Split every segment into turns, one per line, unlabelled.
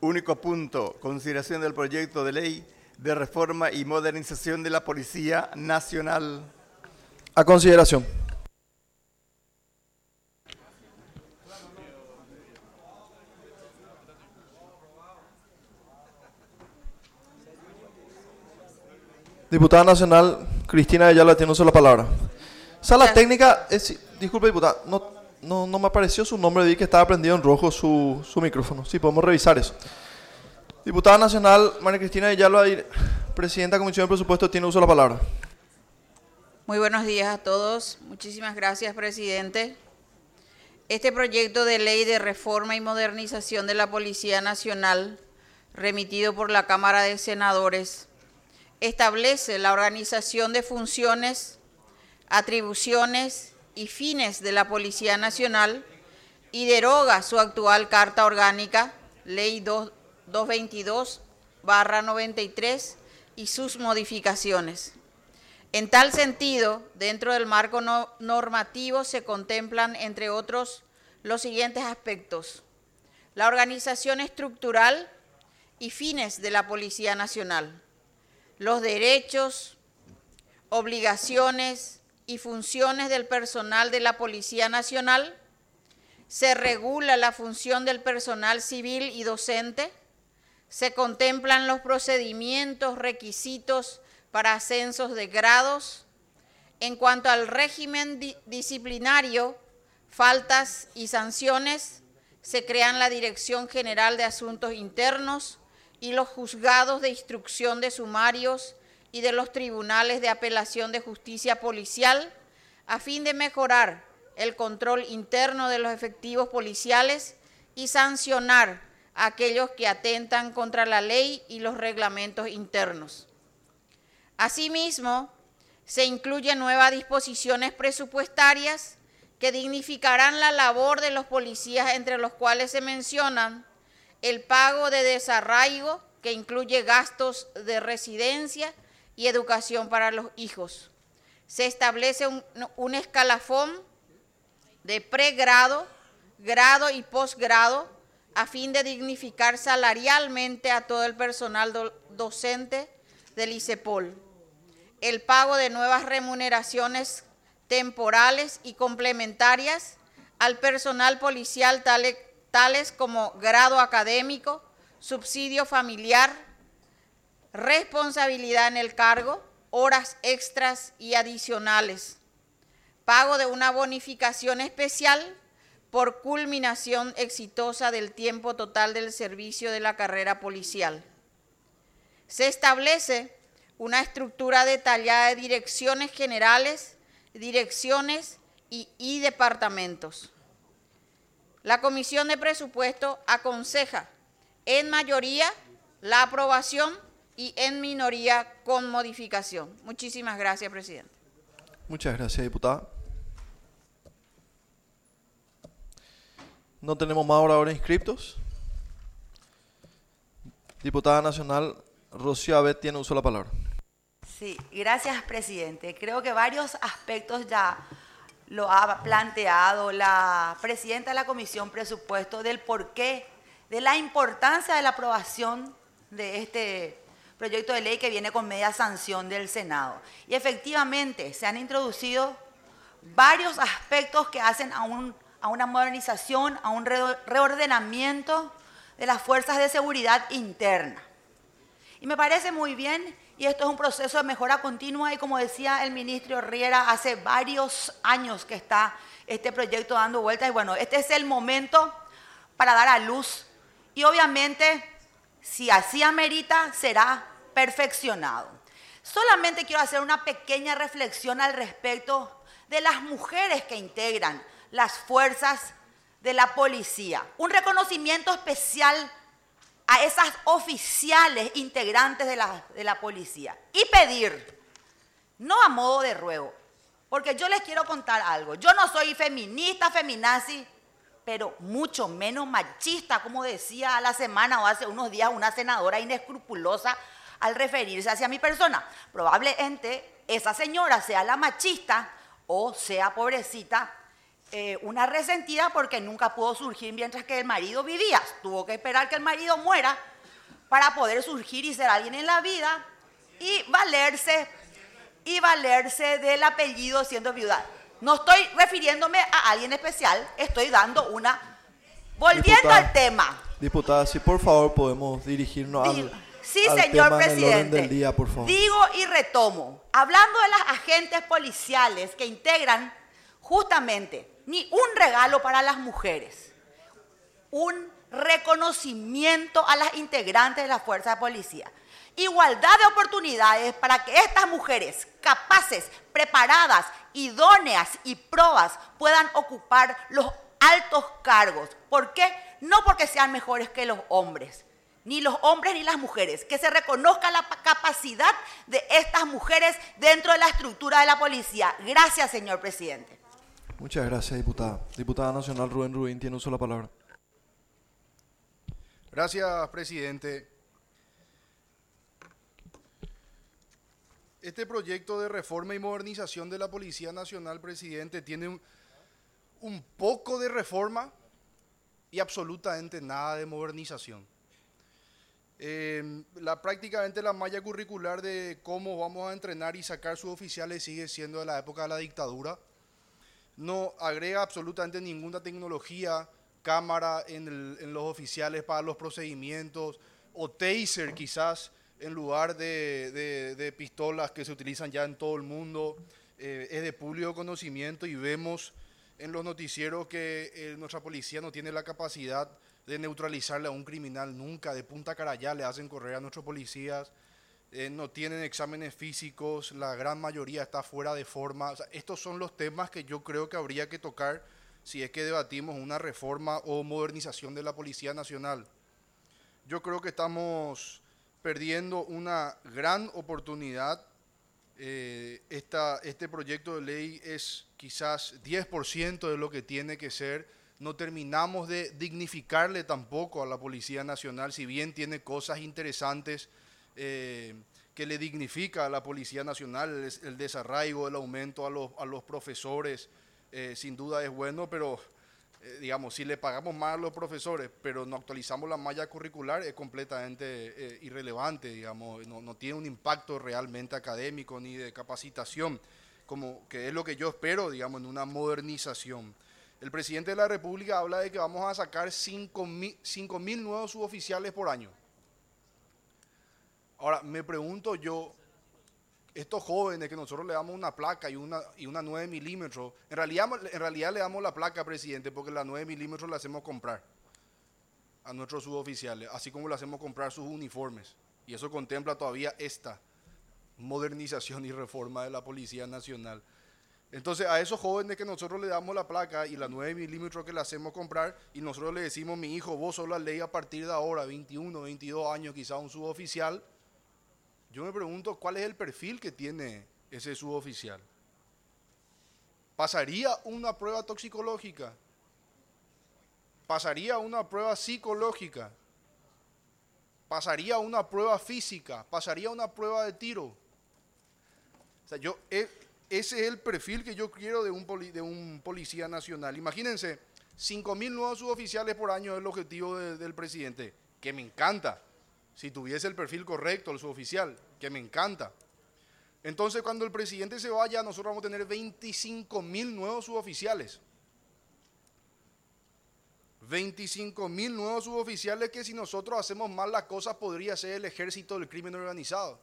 Único punto, consideración del proyecto de ley de reforma y modernización de la Policía Nacional.
A consideración. Diputada nacional Cristina Ayala tiene uso la palabra. Sala técnica, disculpe diputada, no me apareció su nombre, vi que estaba prendido en rojo su micrófono. Sí, podemos revisar eso. Diputada nacional María Cristina Ayala, presidenta de Comisión de Presupuestos, tiene uso de la palabra.
Muy buenos días a todos. Muchísimas gracias, presidente. Este proyecto de ley de reforma y modernización de la Policía Nacional, remitido por la Cámara de Senadores, establece la organización de funciones, atribuciones y fines de la Policía Nacional y deroga su actual Carta Orgánica, Ley 222/93 y sus modificaciones. En tal sentido, dentro del marco normativo se contemplan, entre otros, los siguientes aspectos: la organización estructural y fines de la Policía Nacional, los derechos, obligaciones y funciones del personal de la Policía Nacional, se regula la función del personal civil y docente, se contemplan los procedimientos, requisitos para ascensos de grados. En cuanto al régimen disciplinario, faltas y sanciones, se crean la Dirección General de Asuntos Internos y los juzgados de instrucción de sumarios y de los tribunales de apelación de justicia policial, a fin de mejorar el control interno de los efectivos policiales y sancionar a aquellos que atentan contra la ley y los reglamentos internos. Asimismo, se incluyen nuevas disposiciones presupuestarias que dignificarán la labor de los policías, entre los cuales se mencionan el pago de desarraigo, que incluye gastos de residencia y educación para los hijos. Se establece un escalafón de pregrado, grado y posgrado, a fin de dignificar salarialmente a todo el personal docente del ICEPOL. El pago de nuevas remuneraciones temporales y complementarias al personal policial, tales como grado académico, subsidio familiar, responsabilidad en el cargo, horas extras y adicionales. Pago de una bonificación especial por culminación exitosa del tiempo total del servicio de la carrera policial. Se establece una estructura detallada de direcciones generales, direcciones y departamentos. La Comisión de Presupuesto aconseja en mayoría la aprobación y en minoría con modificación. Muchísimas gracias, presidente.
Muchas gracias, diputada. No tenemos más oradores inscriptos. Diputada nacional Rocío Abet tiene uso de la palabra.
Sí, gracias, presidente. Creo que varios aspectos ya lo ha planteado la presidenta de la Comisión Presupuesto del porqué, de la importancia de la aprobación de este proyecto de ley que viene con media sanción del Senado. Y efectivamente se han introducido varios aspectos que hacen a una modernización, a un reordenamiento de las fuerzas de seguridad interna. Y me parece muy bien, y esto es un proceso de mejora continua, y como decía el ministro Riera, hace varios años que está este proyecto dando vueltas, y bueno, este es el momento para dar a luz, y obviamente, si así amerita, será perfeccionado. Solamente quiero hacer una pequeña reflexión al respecto de las mujeres que integran las fuerzas de la policía. Un reconocimiento especial a esas oficiales integrantes de la policía. Y pedir, no a modo de ruego, porque yo les quiero contar algo. Yo no soy feminista, feminazi, pero mucho menos machista, como decía a la semana o hace unos días una senadora inescrupulosa al referirse hacia mi persona. Probablemente esa señora sea la machista o sea, pobrecita, una resentida porque nunca pudo surgir mientras que el marido vivía. Tuvo que esperar que el marido muera para poder surgir y ser alguien en la vida y valerse del apellido siendo viuda. No estoy refiriéndome a alguien especial, estoy dando una... Volviendo al tema.
Diputada, si por favor podemos dirigirnos
Sí,
al
señor
tema en el orden
presidente.
del día, por favor.
Digo y retomo. Hablando de las agentes policiales que integran justamente ni un regalo para las mujeres, un reconocimiento a las integrantes de la fuerza de policía. Igualdad de oportunidades para que estas mujeres capaces, preparadas, idóneas y probas puedan ocupar los altos cargos. ¿Por qué? No porque sean mejores que los hombres, ni los hombres ni las mujeres. Que se reconozca la capacidad de estas mujeres dentro de la estructura de la policía. Gracias, señor presidente.
Muchas gracias, diputada. Diputada nacional Rubén Rubín tiene uso de la palabra.
Gracias, presidente. Este proyecto de reforma y modernización de la Policía Nacional, presidente, tiene un poco de reforma y absolutamente nada de modernización. Prácticamente la malla curricular de cómo vamos a entrenar y sacar suboficiales sigue siendo de la época de la dictadura. No agrega absolutamente ninguna tecnología, cámara en los oficiales para los procedimientos, o taser quizás, en lugar de pistolas que se utilizan ya en todo el mundo. Es de público conocimiento y vemos en los noticieros que nuestra policía no tiene la capacidad de neutralizarle a un criminal nunca. De punta carayá le hacen correr a nuestros policías, no tienen exámenes físicos, la gran mayoría está fuera de forma. O sea, estos son los temas que yo creo que habría que tocar si es que debatimos una reforma o modernización de la Policía Nacional. Yo creo que estamos perdiendo una gran oportunidad. Este proyecto de ley es quizás 10% de lo que tiene que ser. No terminamos de dignificarle tampoco a la Policía Nacional, si bien tiene cosas interesantes que le dignifica a la Policía Nacional, el desarraigo, el aumento a los profesores, sin duda es bueno, pero digamos, si le pagamos más a los profesores, pero no actualizamos la malla curricular, es completamente irrelevante, digamos, no tiene un impacto realmente académico ni de capacitación, como que es lo que yo espero, digamos, en una modernización. El presidente de la República habla de que vamos a sacar 5.000 nuevos suboficiales por año. Ahora, me pregunto yo, estos jóvenes que nosotros le damos una placa y una 9 milímetros, en realidad le damos la placa, presidente, porque la 9 milímetros la hacemos comprar a nuestros suboficiales, así como le hacemos comprar sus uniformes. Y eso contempla todavía esta modernización y reforma de la Policía Nacional. Entonces, a esos jóvenes que nosotros le damos la placa y la 9 milímetros que le hacemos comprar, y nosotros le decimos, mi hijo, vos sos la ley a partir de ahora, 21, 22 años, quizá un suboficial. Yo me pregunto cuál es el perfil que tiene ese suboficial. ¿Pasaría una prueba toxicológica? ¿Pasaría una prueba psicológica? ¿Pasaría una prueba física? ¿Pasaría una prueba de tiro? O sea, ese es el perfil que yo quiero de un policía nacional. Imagínense, 5.000 nuevos suboficiales por año es el objetivo del presidente, que me encanta. Si tuviese el perfil correcto, el suboficial, que me encanta. Entonces, cuando el presidente se vaya, nosotros vamos a tener 25.000 nuevos suboficiales. 25.000 nuevos suboficiales que si nosotros hacemos mal las cosas podría ser el ejército del crimen organizado.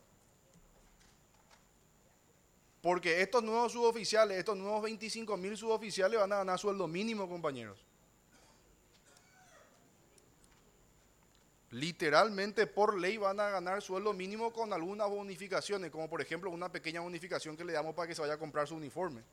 Porque estos nuevos suboficiales, estos nuevos 25.000 suboficiales van a ganar sueldo mínimo, compañeros. Literalmente por ley van a ganar sueldo mínimo con algunas bonificaciones, como por ejemplo una pequeña bonificación que le damos para que se vaya a comprar su uniforme.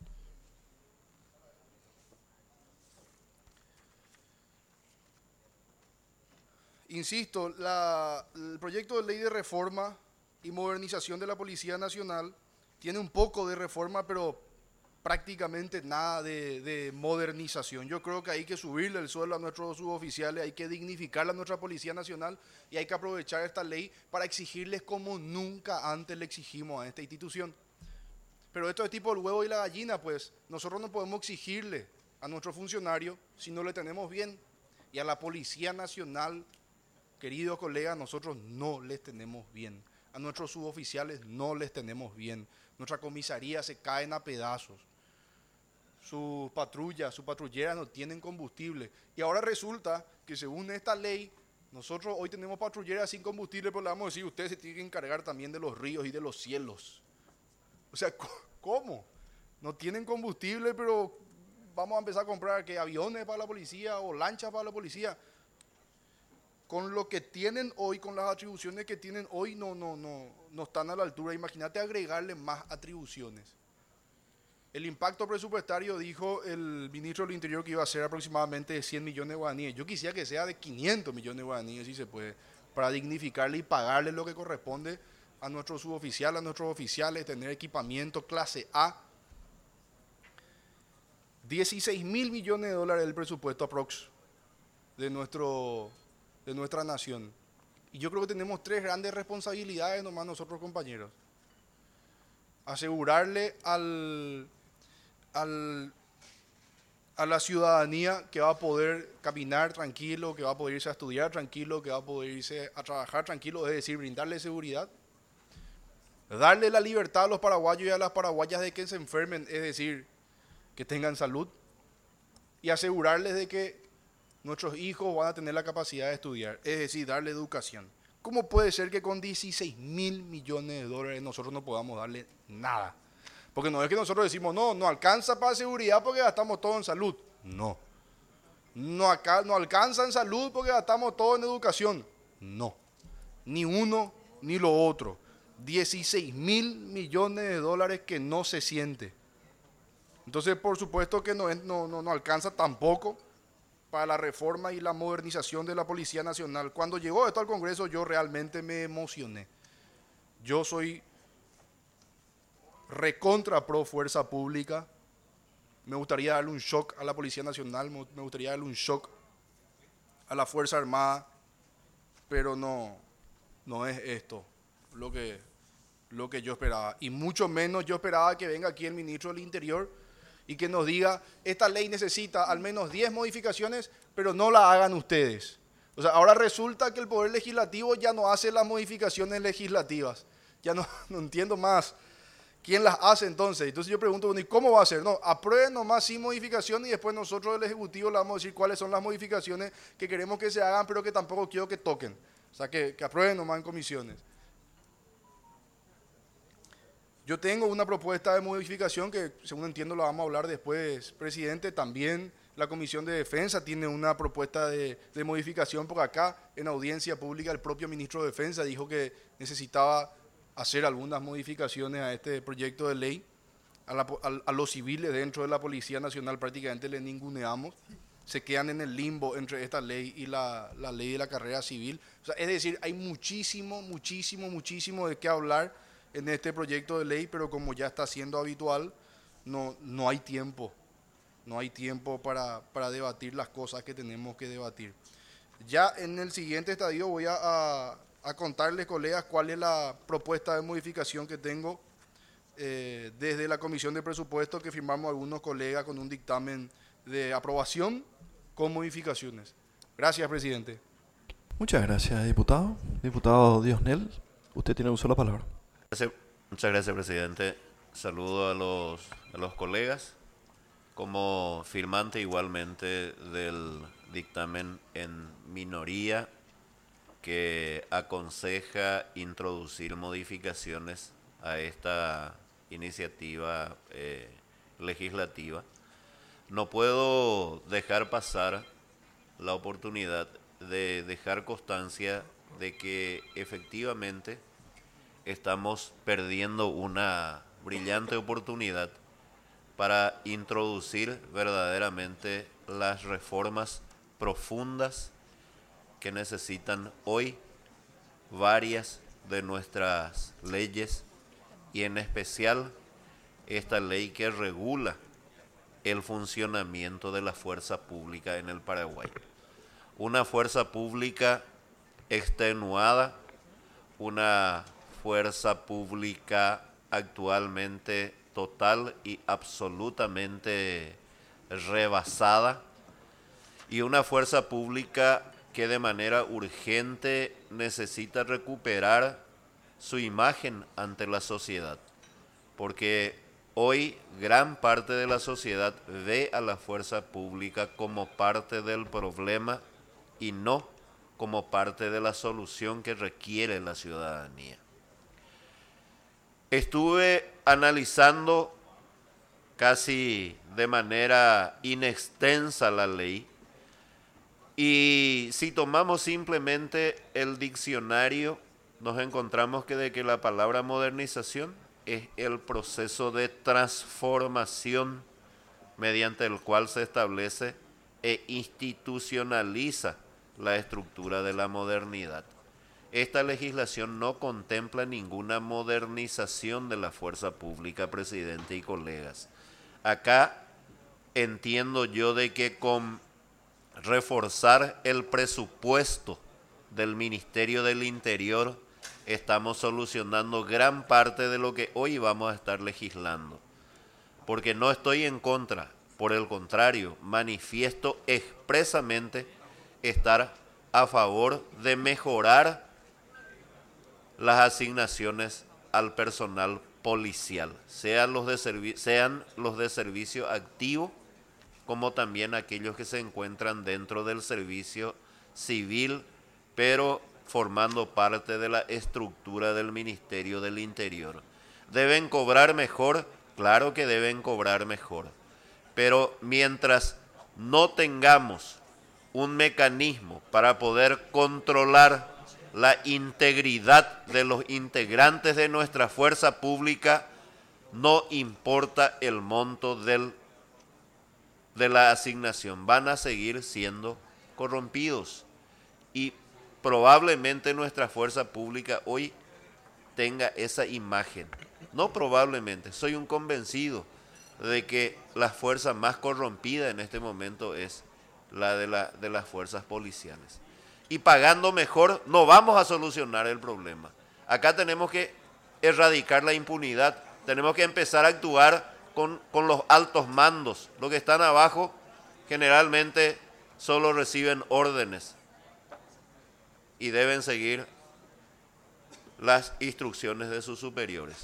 Insisto, el proyecto de ley de reforma y modernización de la Policía Nacional tiene un poco de reforma, pero prácticamente nada de modernización. Yo creo que hay que subirle el sueldo a nuestros suboficiales, hay que dignificar a nuestra Policía Nacional y hay que aprovechar esta ley para exigirles como nunca antes le exigimos a esta institución. Pero esto es tipo el huevo y la gallina, pues nosotros no podemos exigirle a nuestros funcionarios si no le tenemos bien. Y a la Policía Nacional, queridos colegas, nosotros no les tenemos bien. A nuestros suboficiales no les tenemos bien. Nuestra comisaría se caen a pedazos. Sus patrullas, sus patrulleras no tienen combustible. Y ahora resulta que según esta ley, nosotros hoy tenemos patrulleras sin combustible, pero le vamos a decir, ustedes se tienen que encargar también de los ríos y de los cielos. O sea, ¿cómo? No tienen combustible, pero vamos a empezar a comprar ¿qué? Aviones para la policía o lanchas para la policía. Con lo que tienen hoy, con las atribuciones que tienen hoy, no están a la altura. Imagínate agregarle más atribuciones. El impacto presupuestario, dijo el ministro del Interior, que iba a ser aproximadamente de 100 millones de guaraníes. Yo quisiera que sea de 500 millones de guaraníes, si se puede, para dignificarle y pagarle lo que corresponde a nuestros suboficiales, a nuestros oficiales, tener equipamiento clase A. 16 mil millones de dólares el presupuesto aprox de nuestra nación. Y yo creo que tenemos tres grandes responsabilidades nomás nosotros, compañeros. Asegurarle a la ciudadanía que va a poder caminar tranquilo, que va a poder irse a estudiar tranquilo, que va a poder irse a trabajar tranquilo, es decir, brindarle seguridad. Darle la libertad a los paraguayos y a las paraguayas de que se enfermen, es decir, que tengan salud. Y asegurarles de que nuestros hijos van a tener la capacidad de estudiar, es decir, darle educación. ¿Cómo puede ser que con 16 mil millones de dólares nosotros no podamos darle nada? Porque no es que nosotros decimos, no alcanza para seguridad porque gastamos todo en salud. No alcanza en salud porque gastamos todo en educación. No, ni uno ni lo otro. 16 mil millones de dólares que no se siente. Entonces, por supuesto que no alcanza tampoco para la reforma y la modernización de la Policía Nacional. Cuando llegó esto al Congreso, yo realmente me emocioné. Yo soy recontra pro fuerza pública. Me gustaría darle un shock a la Policía Nacional, me gustaría darle un shock a la Fuerza Armada, pero no es esto lo que yo esperaba. Y mucho menos yo esperaba que venga aquí el ministro del Interior y que nos diga, esta ley necesita al menos 10 modificaciones, pero no la hagan ustedes. O sea, ahora resulta que el Poder Legislativo ya no hace las modificaciones legislativas. Ya no entiendo más quién las hace entonces. Entonces yo pregunto, bueno, ¿y cómo va a ser? No, aprueben nomás sin modificaciones y después nosotros del Ejecutivo le vamos a decir cuáles son las modificaciones que queremos que se hagan, pero que tampoco quiero que toquen. O sea, que aprueben nomás en comisiones. Yo tengo una propuesta de modificación que, según entiendo, la vamos a hablar después, presidente. También la Comisión de Defensa tiene una propuesta de modificación, porque acá, en audiencia pública, el propio ministro de Defensa dijo que necesitaba hacer algunas modificaciones a este proyecto de ley. A los civiles dentro de la Policía Nacional prácticamente le ninguneamos. Se quedan en el limbo entre esta ley y la ley de la carrera civil. O sea, es decir, hay muchísimo de qué hablar en este proyecto de ley, pero como ya está siendo habitual, no hay tiempo. No hay tiempo para debatir las cosas que tenemos que debatir. Ya en el siguiente estadio voy a contarles, colegas, cuál es la propuesta de modificación que tengo desde la Comisión de Presupuestos, que firmamos algunos colegas con un dictamen de aprobación con modificaciones. Gracias, presidente.
Muchas gracias, diputado. Diputado Diosnel, usted tiene uso de la palabra.
Muchas gracias, presidente. Saludo a los colegas. Como firmante igualmente del dictamen en minoría que aconseja introducir modificaciones a esta iniciativa legislativa, no puedo dejar pasar la oportunidad de dejar constancia de que efectivamente estamos perdiendo una brillante oportunidad para introducir verdaderamente las reformas profundas que necesitan hoy varias de nuestras leyes, y en especial esta ley que regula el funcionamiento de la fuerza pública en el Paraguay. Una fuerza pública extenuada, una fuerza pública actualmente total y absolutamente rebasada y una fuerza pública que de manera urgente necesita recuperar su imagen ante la sociedad, porque hoy gran parte de la sociedad ve a la fuerza pública como parte del problema y no como parte de la solución que requiere la ciudadanía. Estuve analizando casi de manera inextensa la ley y si tomamos simplemente el diccionario nos encontramos de que la palabra modernización es el proceso de transformación mediante el cual se establece e institucionaliza la estructura de la modernidad. Esta legislación no contempla ninguna modernización de la fuerza pública, presidente y colegas. Acá entiendo yo de que con reforzar el presupuesto del Ministerio del Interior estamos solucionando gran parte de lo que hoy vamos a estar legislando. Porque no estoy en contra, por el contrario, manifiesto expresamente estar a favor de mejorar las asignaciones al personal policial, sean los de servicio activo, como también aquellos que se encuentran dentro del servicio civil, pero formando parte de la estructura del Ministerio del Interior. ¿Deben cobrar mejor? Claro que deben cobrar mejor, pero mientras no tengamos un mecanismo para poder controlar la integridad de los integrantes de nuestra fuerza pública, no importa el monto de la asignación, van a seguir siendo corrompidos y probablemente nuestra fuerza pública hoy tenga esa imagen. No probablemente, soy un convencido de que la fuerza más corrompida en este momento es la de las fuerzas policiales. Y pagando mejor no vamos a solucionar el problema. Acá tenemos que erradicar la impunidad, tenemos que empezar a actuar con los altos mandos. Los que están abajo generalmente solo reciben órdenes y deben seguir las instrucciones de sus superiores.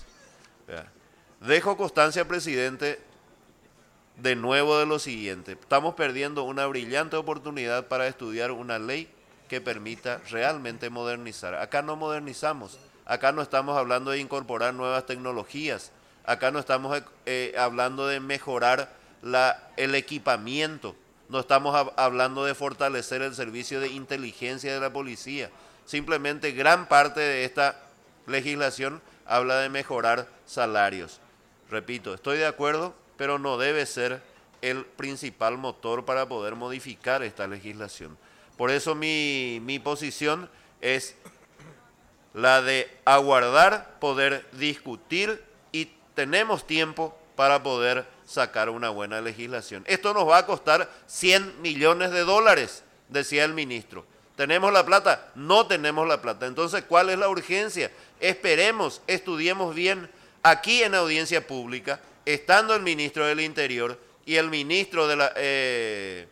Dejo constancia, presidente, de nuevo de lo siguiente. Estamos perdiendo una brillante oportunidad para estudiar una ley que permita realmente modernizar. Acá no modernizamos, acá no estamos hablando de incorporar nuevas tecnologías, acá no estamos hablando de mejorar el equipamiento, no estamos hablando de fortalecer el servicio de inteligencia de la policía. Simplemente gran parte de esta legislación habla de mejorar salarios. Repito, estoy de acuerdo, pero no debe ser el principal motor para poder modificar esta legislación. Por eso mi posición es la de aguardar, poder discutir y tenemos tiempo para poder sacar una buena legislación. Esto nos va a costar $100 millones, decía el ministro. ¿Tenemos la plata? No tenemos la plata. Entonces, ¿cuál es la urgencia? Esperemos, estudiemos bien aquí en audiencia pública, estando el ministro del Interior y el ministro de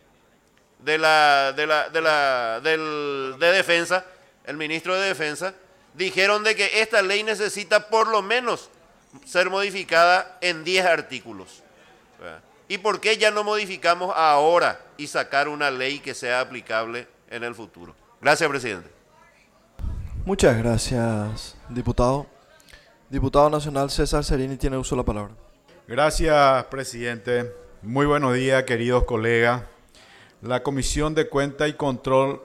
Defensa, el ministro de Defensa, dijeron de que esta ley necesita por lo menos ser modificada en 10 artículos. ¿Y por qué ya no modificamos ahora y sacar una ley que sea aplicable en el futuro? Gracias, presidente.
Muchas gracias, diputado. Diputado nacional César Cerini tiene uso de la palabra.
Gracias, presidente. Muy buenos días, queridos colegas. La Comisión de Cuenta y Control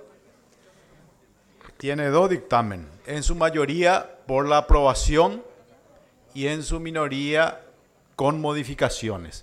tiene 2 dictámenes, en su mayoría por la aprobación y en su minoría con modificaciones.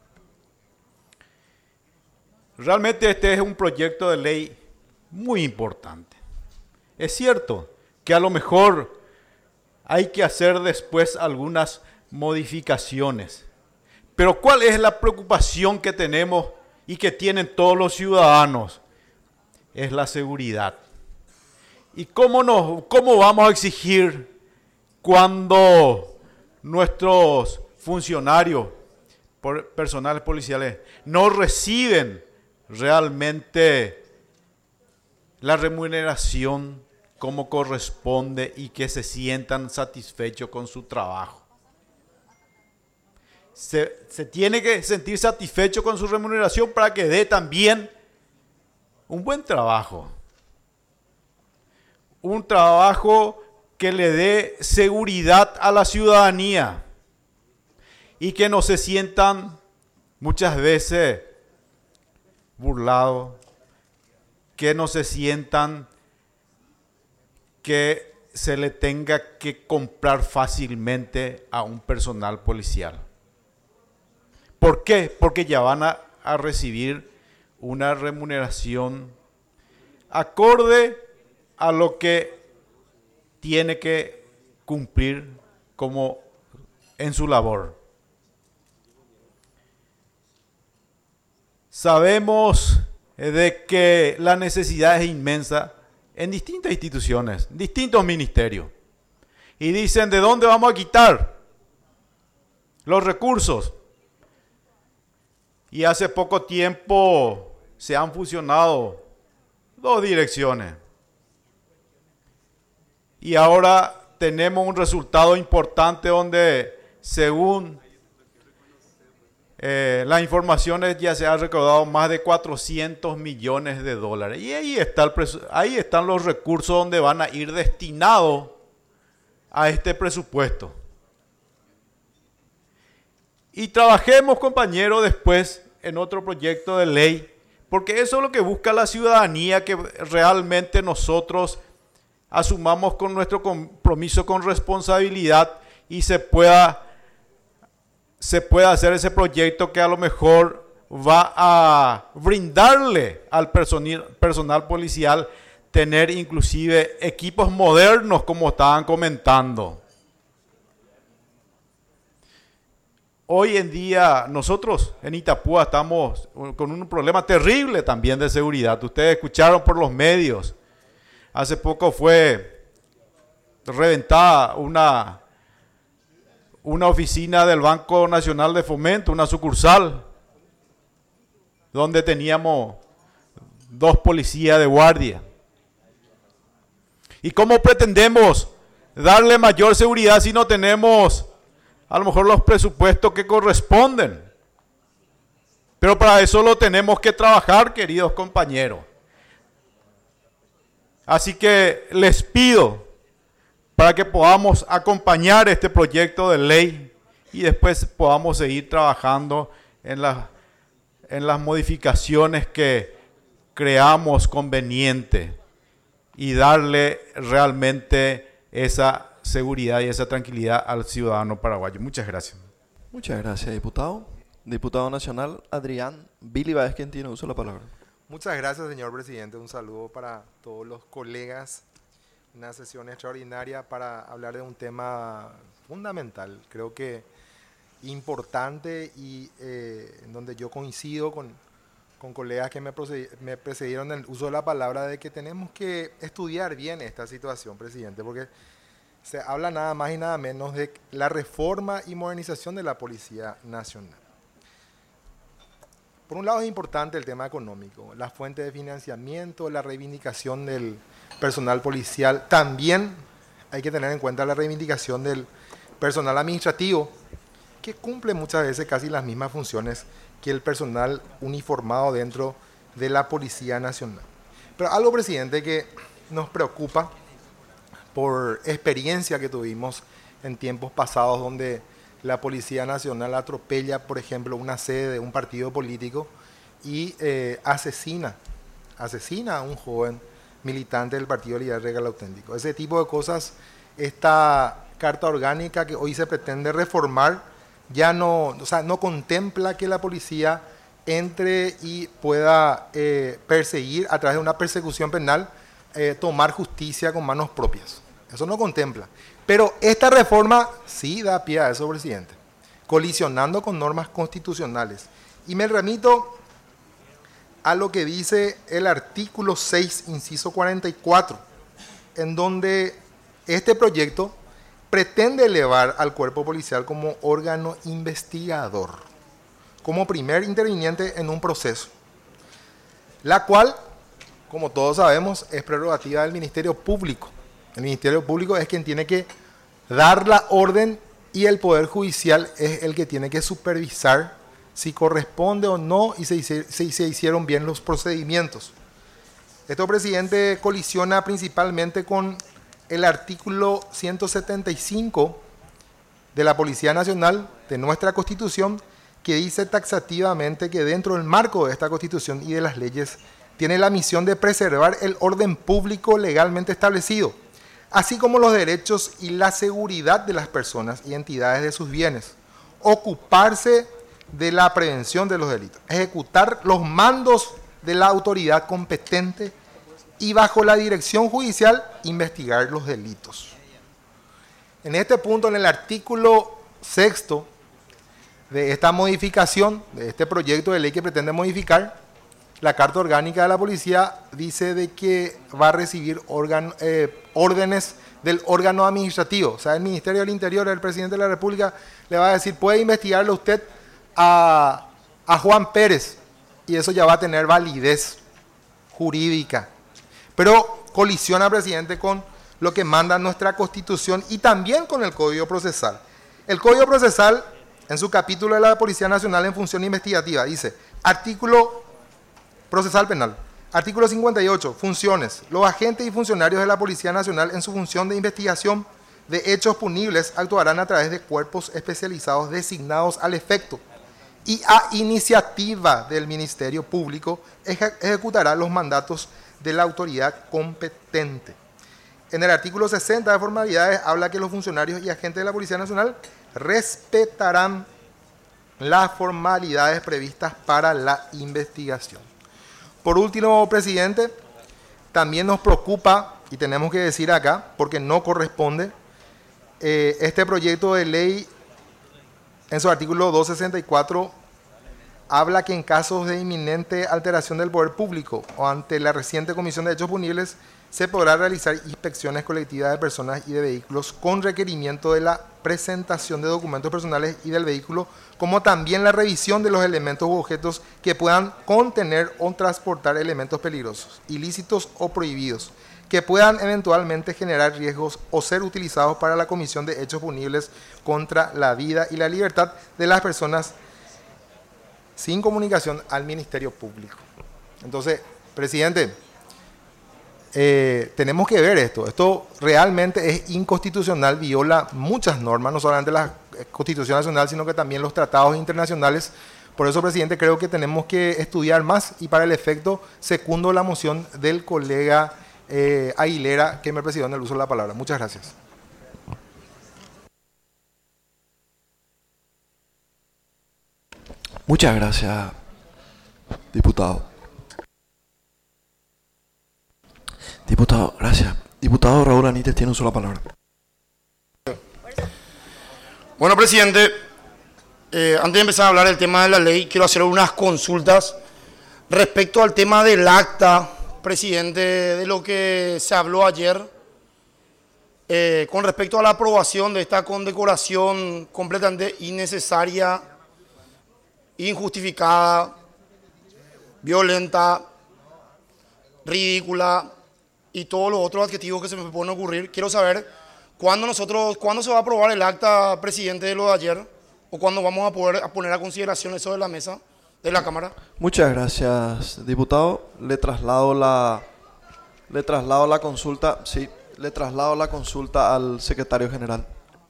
Realmente este es un proyecto de ley muy importante. Es cierto que a lo mejor hay que hacer después algunas modificaciones, pero ¿cuál es la preocupación que tenemos y que tienen todos los ciudadanos? Es la seguridad. ¿Y cómo vamos a exigir cuando nuestros funcionarios personales policiales no reciben realmente la remuneración como corresponde y que se sientan satisfechos con su trabajo. Se tiene que sentir satisfecho con su remuneración para que dé también un buen trabajo. Un trabajo que le dé seguridad a la ciudadanía y que no se sientan muchas veces burlados, que no se sientan que se le tenga que comprar fácilmente a un personal policial. ¿Por qué? Porque ya van a recibir una remuneración acorde a lo que tiene que cumplir como en su labor. Sabemos de que la necesidad es inmensa en distintas instituciones, distintos ministerios. Y dicen, ¿de dónde vamos a quitar los recursos? Y hace poco tiempo se han fusionado 2 direcciones. Y ahora tenemos un resultado importante donde, según las informaciones, ya se han recaudado más de 400 millones de dólares. Y ahí están los recursos donde van a ir destinados a este presupuesto. Y trabajemos, compañeros, después en otro proyecto de ley, porque eso es lo que busca la ciudadanía, que realmente nosotros asumamos con nuestro compromiso con responsabilidad y se pueda hacer ese proyecto que a lo mejor va a brindarle al personal policial tener inclusive equipos modernos, como estaban comentando. Hoy en día nosotros en Itapúa estamos con un problema terrible también de seguridad. Ustedes escucharon por los medios. Hace poco fue reventada una oficina del Banco Nacional de Fomento, una sucursal, donde teníamos 2 policías de guardia. ¿Y cómo pretendemos darle mayor seguridad si no tenemos a lo mejor los presupuestos que corresponden? Pero para eso lo tenemos que trabajar, queridos compañeros. Así que les pido para que podamos acompañar este proyecto de ley y después podamos seguir trabajando en las modificaciones que creamos conveniente y darle realmente esa seguridad y esa tranquilidad al ciudadano paraguayo. Muchas gracias.
Muchas gracias, diputado. Diputado nacional Adrián Billy Báez, quien tiene uso de la palabra.
Muchas gracias, señor presidente. Un saludo para todos los colegas. Una sesión extraordinaria para hablar de un tema fundamental, creo que importante y en donde yo coincido con colegas que me precedieron en el uso de la palabra, de que tenemos que estudiar bien esta situación, presidente, porque se habla nada más y nada menos de la reforma y modernización de la Policía Nacional. Por un lado es importante el tema económico, la fuente de financiamiento, la reivindicación del personal policial. También hay que tener en cuenta la reivindicación del personal administrativo, que cumple muchas veces casi las mismas funciones que el personal uniformado dentro de la Policía Nacional. Pero algo, presidente, que nos preocupa por experiencia que tuvimos en tiempos pasados, donde la Policía Nacional atropella, por ejemplo, una sede de un partido político y asesina a un joven militante del Partido Liberal Legal Auténtico. Ese tipo de cosas, esta carta orgánica que hoy se pretende reformar, ya no contempla que la policía entre y pueda perseguir a través de una persecución penal, tomar justicia con manos propias. Eso no contempla. Pero esta reforma sí da pie a eso, presidente, colisionando con normas constitucionales. Y me remito a lo que dice el artículo 6, inciso 44, en donde este proyecto pretende elevar al cuerpo policial como órgano investigador. como primer interviniente en un proceso, la cual, como todos sabemos, es prerrogativa del Ministerio Público. El Ministerio Público es quien tiene que dar la orden y el Poder Judicial es el que tiene que supervisar si corresponde o no y si se hicieron bien los procedimientos. Esto, presidente, colisiona principalmente con el artículo 175 de la Policía Nacional de nuestra Constitución, que dice taxativamente que dentro del marco de esta Constitución y de las leyes tiene la misión de preservar el orden público legalmente establecido, así como los derechos y la seguridad de las personas y entidades de sus bienes, ocuparse de la prevención de los delitos, ejecutar los mandos de la autoridad competente y bajo la dirección judicial investigar los delitos. En este punto, en el artículo 6 de esta modificación, de este proyecto de ley que pretende modificar, la Carta Orgánica de la Policía dice de que va a recibir órdenes del órgano administrativo. O sea, el Ministerio del Interior, el presidente de la República, le va a decir, puede investigarle usted a Juan Pérez, y eso ya va a tener validez jurídica. Pero colisiona, presidente, con lo que manda nuestra Constitución y también con el Código Procesal. El Código Procesal, en su capítulo de la Policía Nacional en función investigativa, dice, artículo procesal penal, artículo 58, funciones. Los agentes y funcionarios de la Policía Nacional en su función de investigación de hechos punibles actuarán a través de cuerpos especializados designados al efecto y a iniciativa del Ministerio Público ejecutará los mandatos de la autoridad competente. En el artículo 60 de formalidades habla que los funcionarios y agentes de la Policía Nacional respetarán las formalidades previstas para la investigación. Por último, presidente, también nos preocupa, y tenemos que decir acá, porque no corresponde, este proyecto de ley, en su artículo 264, habla que en casos de inminente alteración del poder público o ante la reciente comisión de hechos punibles, se podrá realizar inspecciones colectivas de personas y de vehículos con requerimiento de la presentación de documentos personales y del vehículo, como también la revisión de los elementos u objetos que puedan contener o transportar elementos peligrosos, ilícitos o prohibidos, que puedan eventualmente generar riesgos o ser utilizados para la comisión de hechos punibles contra la vida y la libertad de las personas sin comunicación al Ministerio Público. Entonces, presidente, tenemos que ver esto. Esto realmente es inconstitucional, viola muchas normas, no solamente la Constitución Nacional, sino que también los tratados internacionales. Por eso, presidente, creo que tenemos que estudiar más y para el efecto secundo la moción del colega Aguilera, que me presidió en el uso de la palabra. Muchas gracias.
Muchas gracias, diputado. Diputado, gracias. Diputado Raúl Anítez tiene uso de la palabra.
Bueno, presidente, antes de empezar a hablar del tema de la ley, quiero hacer unas consultas respecto al tema del acta, presidente, de lo que se habló ayer, con respecto a la aprobación de esta condecoración completamente innecesaria, injustificada, violenta, ridícula y todos los otros adjetivos que se me pueden ocurrir. Quiero saber cuándo se va a aprobar el acta, presidente, de lo de ayer, o cuándo vamos a poner a consideración eso de la mesa de la Cámara.
Muchas gracias, diputado. Le traslado la consulta, sí, le traslado la consulta al secretario general.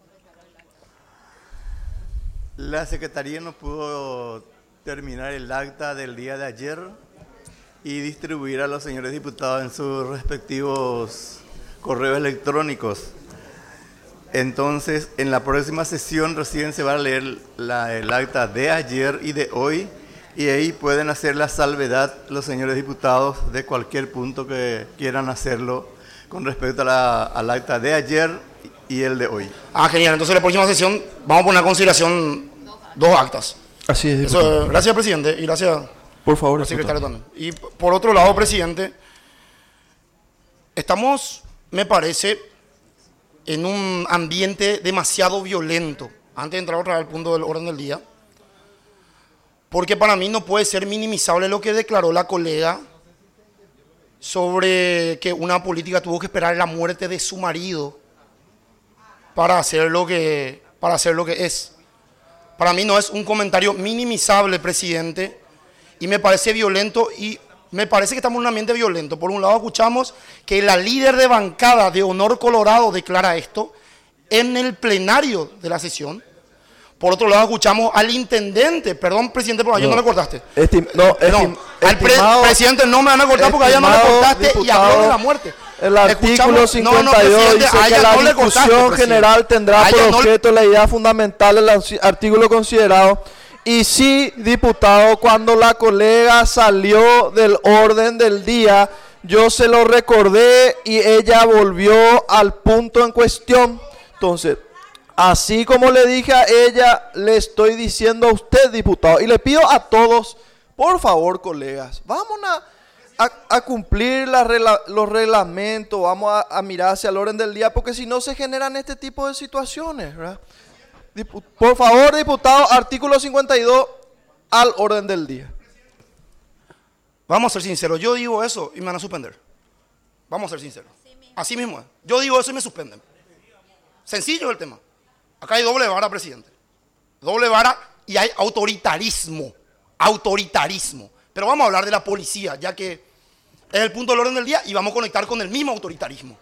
La Secretaría no pudo terminar el acta del día de ayer y distribuir a los señores diputados en sus respectivos correos electrónicos. Entonces, en la próxima sesión recién se va a leer el acta de ayer y de hoy, y ahí pueden hacer la salvedad los señores diputados de cualquier punto que quieran hacerlo con respecto al acta de ayer y el de hoy.
Ah, genial. Entonces, en la próxima sesión vamos a poner a consideración dos actas.
Así es, diputado.
Eso, gracias, presidente, y gracias,
por favor,
al secretario también. Y por otro lado, presidente, estamos, me parece, en un ambiente demasiado violento. Antes de entrar otra vez al punto del orden del día, porque para mí no puede ser minimizable lo que declaró la colega sobre que una política tuvo que esperar la muerte de su marido para hacer lo que es. Para mí no es un comentario minimizable, presidente, y me parece violento y me parece que estamos en un ambiente violento. Por un lado escuchamos que la líder de bancada de Honor Colorado declara esto en el plenario de la sesión. Por otro lado escuchamos al intendente, perdón presidente, por ahí no me cortaste. Presidente, no me van a cortar porque allá no le cortaste y habló de la muerte.
El artículo 52 dice que la discusión general tendrá por objeto la idea fundamental del artículo considerado. Y sí, diputado, cuando la colega salió del orden del día, yo se lo recordé y ella volvió al punto en cuestión. Entonces, así como le dije a ella, le estoy diciendo a usted, diputado, y le pido a todos, por favor, colegas, vamos a cumplir los reglamentos, vamos a mirar hacia el orden del día, porque si no se generan este tipo de situaciones, ¿verdad? Por favor, diputado, artículo 52 al orden del día.
Vamos a ser sinceros, yo digo eso y me van a suspender. Vamos a ser sinceros. Así mismo es. Yo digo eso y me suspenden. Sencillo es el tema. Acá hay doble vara, presidente. Doble vara y hay autoritarismo. Autoritarismo. Pero vamos a hablar de la policía, ya que es el punto del orden del día y vamos a conectar con el mismo autoritarismo.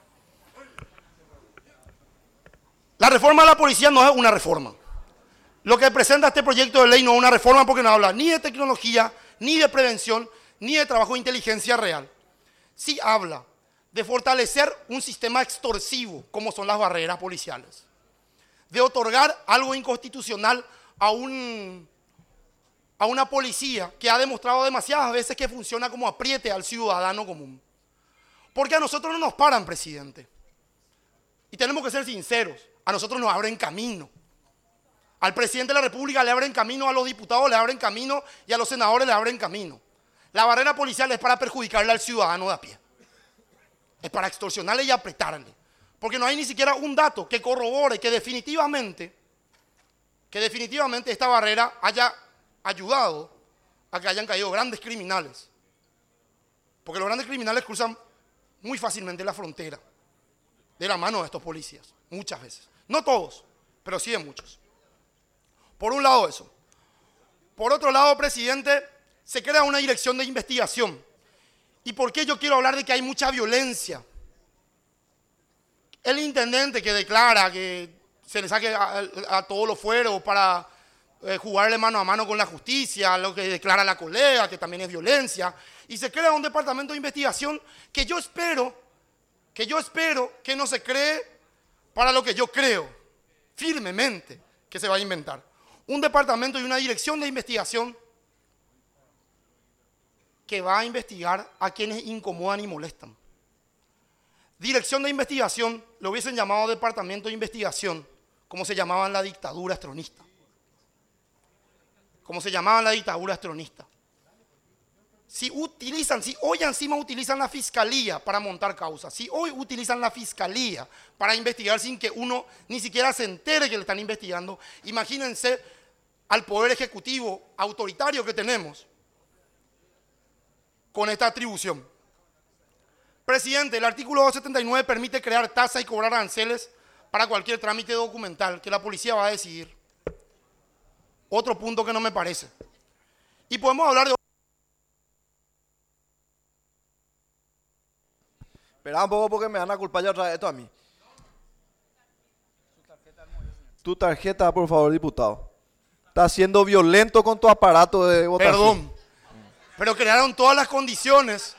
La reforma de la policía no es una reforma. Lo que presenta este proyecto de ley no es una reforma porque no habla ni de tecnología, ni de prevención, ni de trabajo de inteligencia real. Sí habla de fortalecer un sistema extorsivo, como son las barreras policiales. De otorgar algo inconstitucional a una policía que ha demostrado demasiadas veces que funciona como apriete al ciudadano común. Porque a nosotros no nos paran, presidente. Y tenemos que ser sinceros. A nosotros nos abren camino. Al presidente de la República le abren camino, a los diputados le abren camino y a los senadores le abren camino. La barrera policial es para perjudicarle al ciudadano de a pie. Es para extorsionarle y apretarle. Porque no hay ni siquiera un dato que corrobore que definitivamente esta barrera haya ayudado a que hayan caído grandes criminales. Porque los grandes criminales cruzan muy fácilmente la frontera de la mano de estos policías, muchas veces. No todos, pero sí de muchos. Por un lado eso. Por otro lado, presidente, se crea una dirección de investigación. ¿Y por qué yo quiero hablar de que hay mucha violencia? El intendente que declara que se le saque a todos los fueros para jugarle mano a mano con la justicia, lo que declara la colega, que también es violencia, y se crea un departamento de investigación que yo espero que no se cree para lo que yo creo firmemente que se va a inventar. Un departamento y una dirección de investigación que va a investigar a quienes incomodan y molestan. Dirección de investigación, lo hubiesen llamado departamento de investigación, como se llamaba en la dictadura estronista. Si hoy encima utilizan la fiscalía para montar causas, si hoy utilizan la fiscalía para investigar sin que uno ni siquiera se entere que le están investigando, imagínense al poder ejecutivo autoritario que tenemos con esta atribución. Presidente, el artículo 279 permite crear tasas y cobrar aranceles para cualquier trámite documental que la policía va a decidir. Otro punto que no me parece. Y podemos hablar de...
Espera un poco porque me van a culpar ya otra vez esto a mí. Tu tarjeta, por favor, diputado. Estás siendo violento con tu aparato de votación.
Perdón, pero crearon todas las condiciones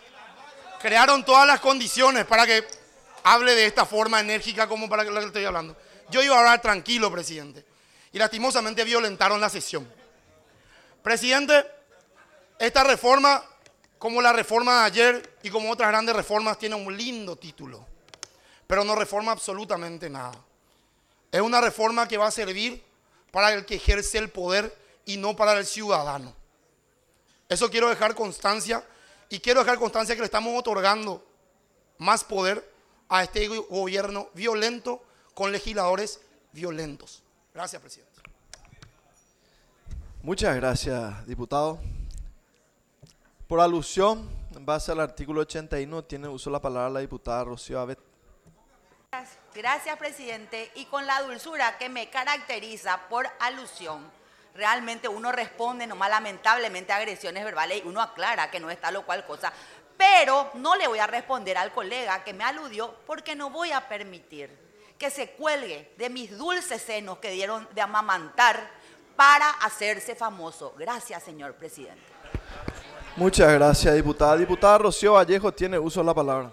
para que hable de esta forma enérgica como para lo que estoy hablando. Yo iba a hablar tranquilo, presidente, y lastimosamente violentaron la sesión. Presidente, esta reforma, como la reforma de ayer y como otras grandes reformas, tiene un lindo título, pero no reforma absolutamente nada. Es una reforma que va a servir para el que ejerce el poder y no para el ciudadano. Eso quiero dejar constancia, y quiero dejar constancia que le estamos otorgando más poder a este gobierno violento con legisladores violentos. Gracias, presidente.
Muchas gracias, diputado. Por alusión, en base al artículo 81, tiene uso la palabra la diputada Rocío Abet.
Gracias, presidente. Y con la dulzura que me caracteriza por alusión, realmente uno responde nomás lamentablemente a agresiones verbales y uno aclara que no es tal o cual cosa. Pero no le voy a responder al colega que me aludió porque no voy a permitir que se cuelgue de mis dulces senos que dieron de amamantar para hacerse famoso. Gracias, señor presidente.
Muchas gracias, diputada. Diputada Rocío Vallejo tiene uso de la palabra.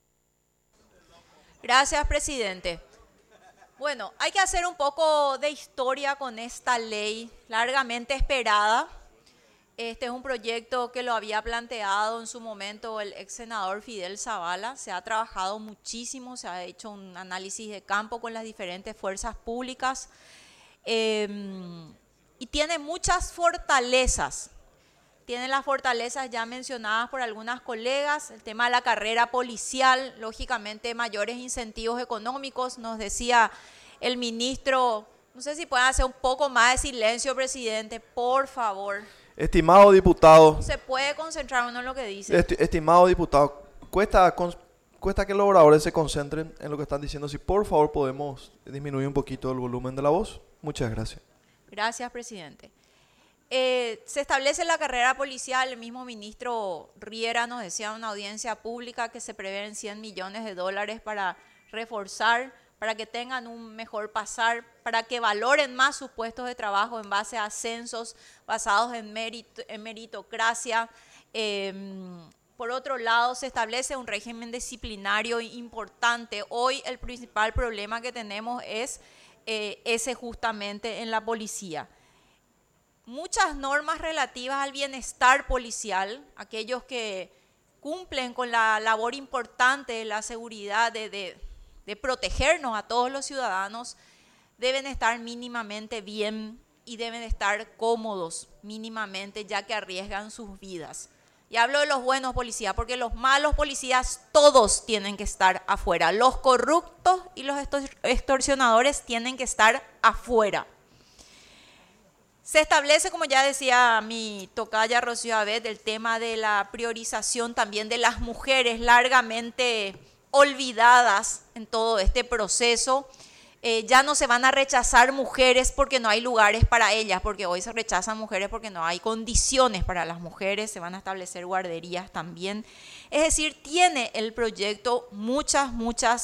Gracias, presidente. Bueno, hay que hacer un poco de historia con esta ley largamente esperada. Este es un proyecto que lo había planteado en su momento el ex senador Fidel Zavala. Se ha trabajado muchísimo, se ha hecho un análisis de campo con las diferentes fuerzas públicas y tiene muchas fortalezas. Tiene las fortalezas ya mencionadas por algunas colegas, el tema de la carrera policial, lógicamente mayores incentivos económicos. Nos decía el ministro, no sé si pueden hacer un poco más de silencio, presidente, por favor.
Estimado diputado.
¿Se puede concentrar uno en lo que dice?
Estimado diputado, cuesta que los oradores se concentren en lo que están diciendo. Si por favor podemos disminuir un poquito el volumen de la voz. Muchas gracias.
Gracias, presidente. Se establece la carrera policial. El mismo ministro Riera nos decía en una audiencia pública que se prevén $100 millones para reforzar, para que tengan un mejor pasar, para que valoren más sus puestos de trabajo en base a ascensos basados en meritocracia. Por otro lado, se establece un régimen disciplinario importante. Hoy el principal problema que tenemos es ese justamente en la policía. Muchas normas relativas al bienestar policial, aquellos que cumplen con la labor importante de la seguridad, de protegernos a todos los ciudadanos, deben estar mínimamente bien y deben estar cómodos mínimamente, ya que arriesgan sus vidas. Y hablo de los buenos policías, porque los malos policías todos tienen que estar afuera. Los corruptos y los extorsionadores tienen que estar afuera. Se establece, como ya decía mi tocaya Rocío Abet, el tema de la priorización también de las mujeres largamente olvidadas en todo este proceso. Ya no se van a rechazar mujeres porque no hay lugares para ellas, porque hoy se rechazan mujeres porque no hay condiciones para las mujeres, se van a establecer guarderías también. Es decir, tiene el proyecto muchas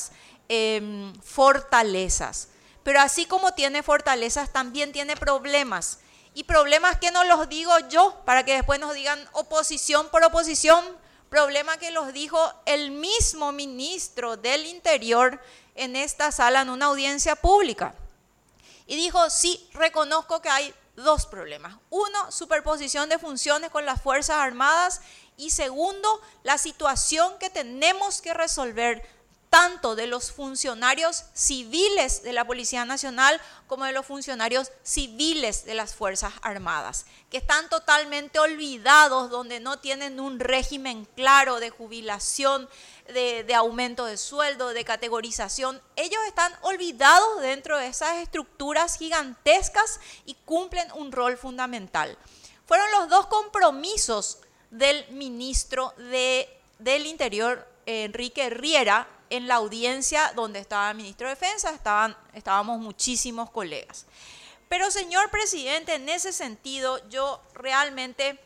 fortalezas, pero así como tiene fortalezas, también tiene problemas. Y problemas que no los digo yo, para que después nos digan oposición por oposición, problema que los dijo el mismo ministro del Interior en esta sala en una audiencia pública. Y dijo, sí, reconozco que hay dos problemas. Uno, superposición de funciones con las Fuerzas Armadas. Y segundo, la situación que tenemos que resolver tanto de los funcionarios civiles de la Policía Nacional como de los funcionarios civiles de las Fuerzas Armadas, que están totalmente olvidados, donde no tienen un régimen claro de jubilación, de aumento de sueldo, de categorización. Ellos están olvidados dentro de esas estructuras gigantescas y cumplen un rol fundamental. Fueron los dos compromisos del ministro del Interior, Enrique Riera, en la audiencia donde estaba el ministro de Defensa, estábamos muchísimos colegas. Pero, señor presidente, en ese sentido, yo realmente,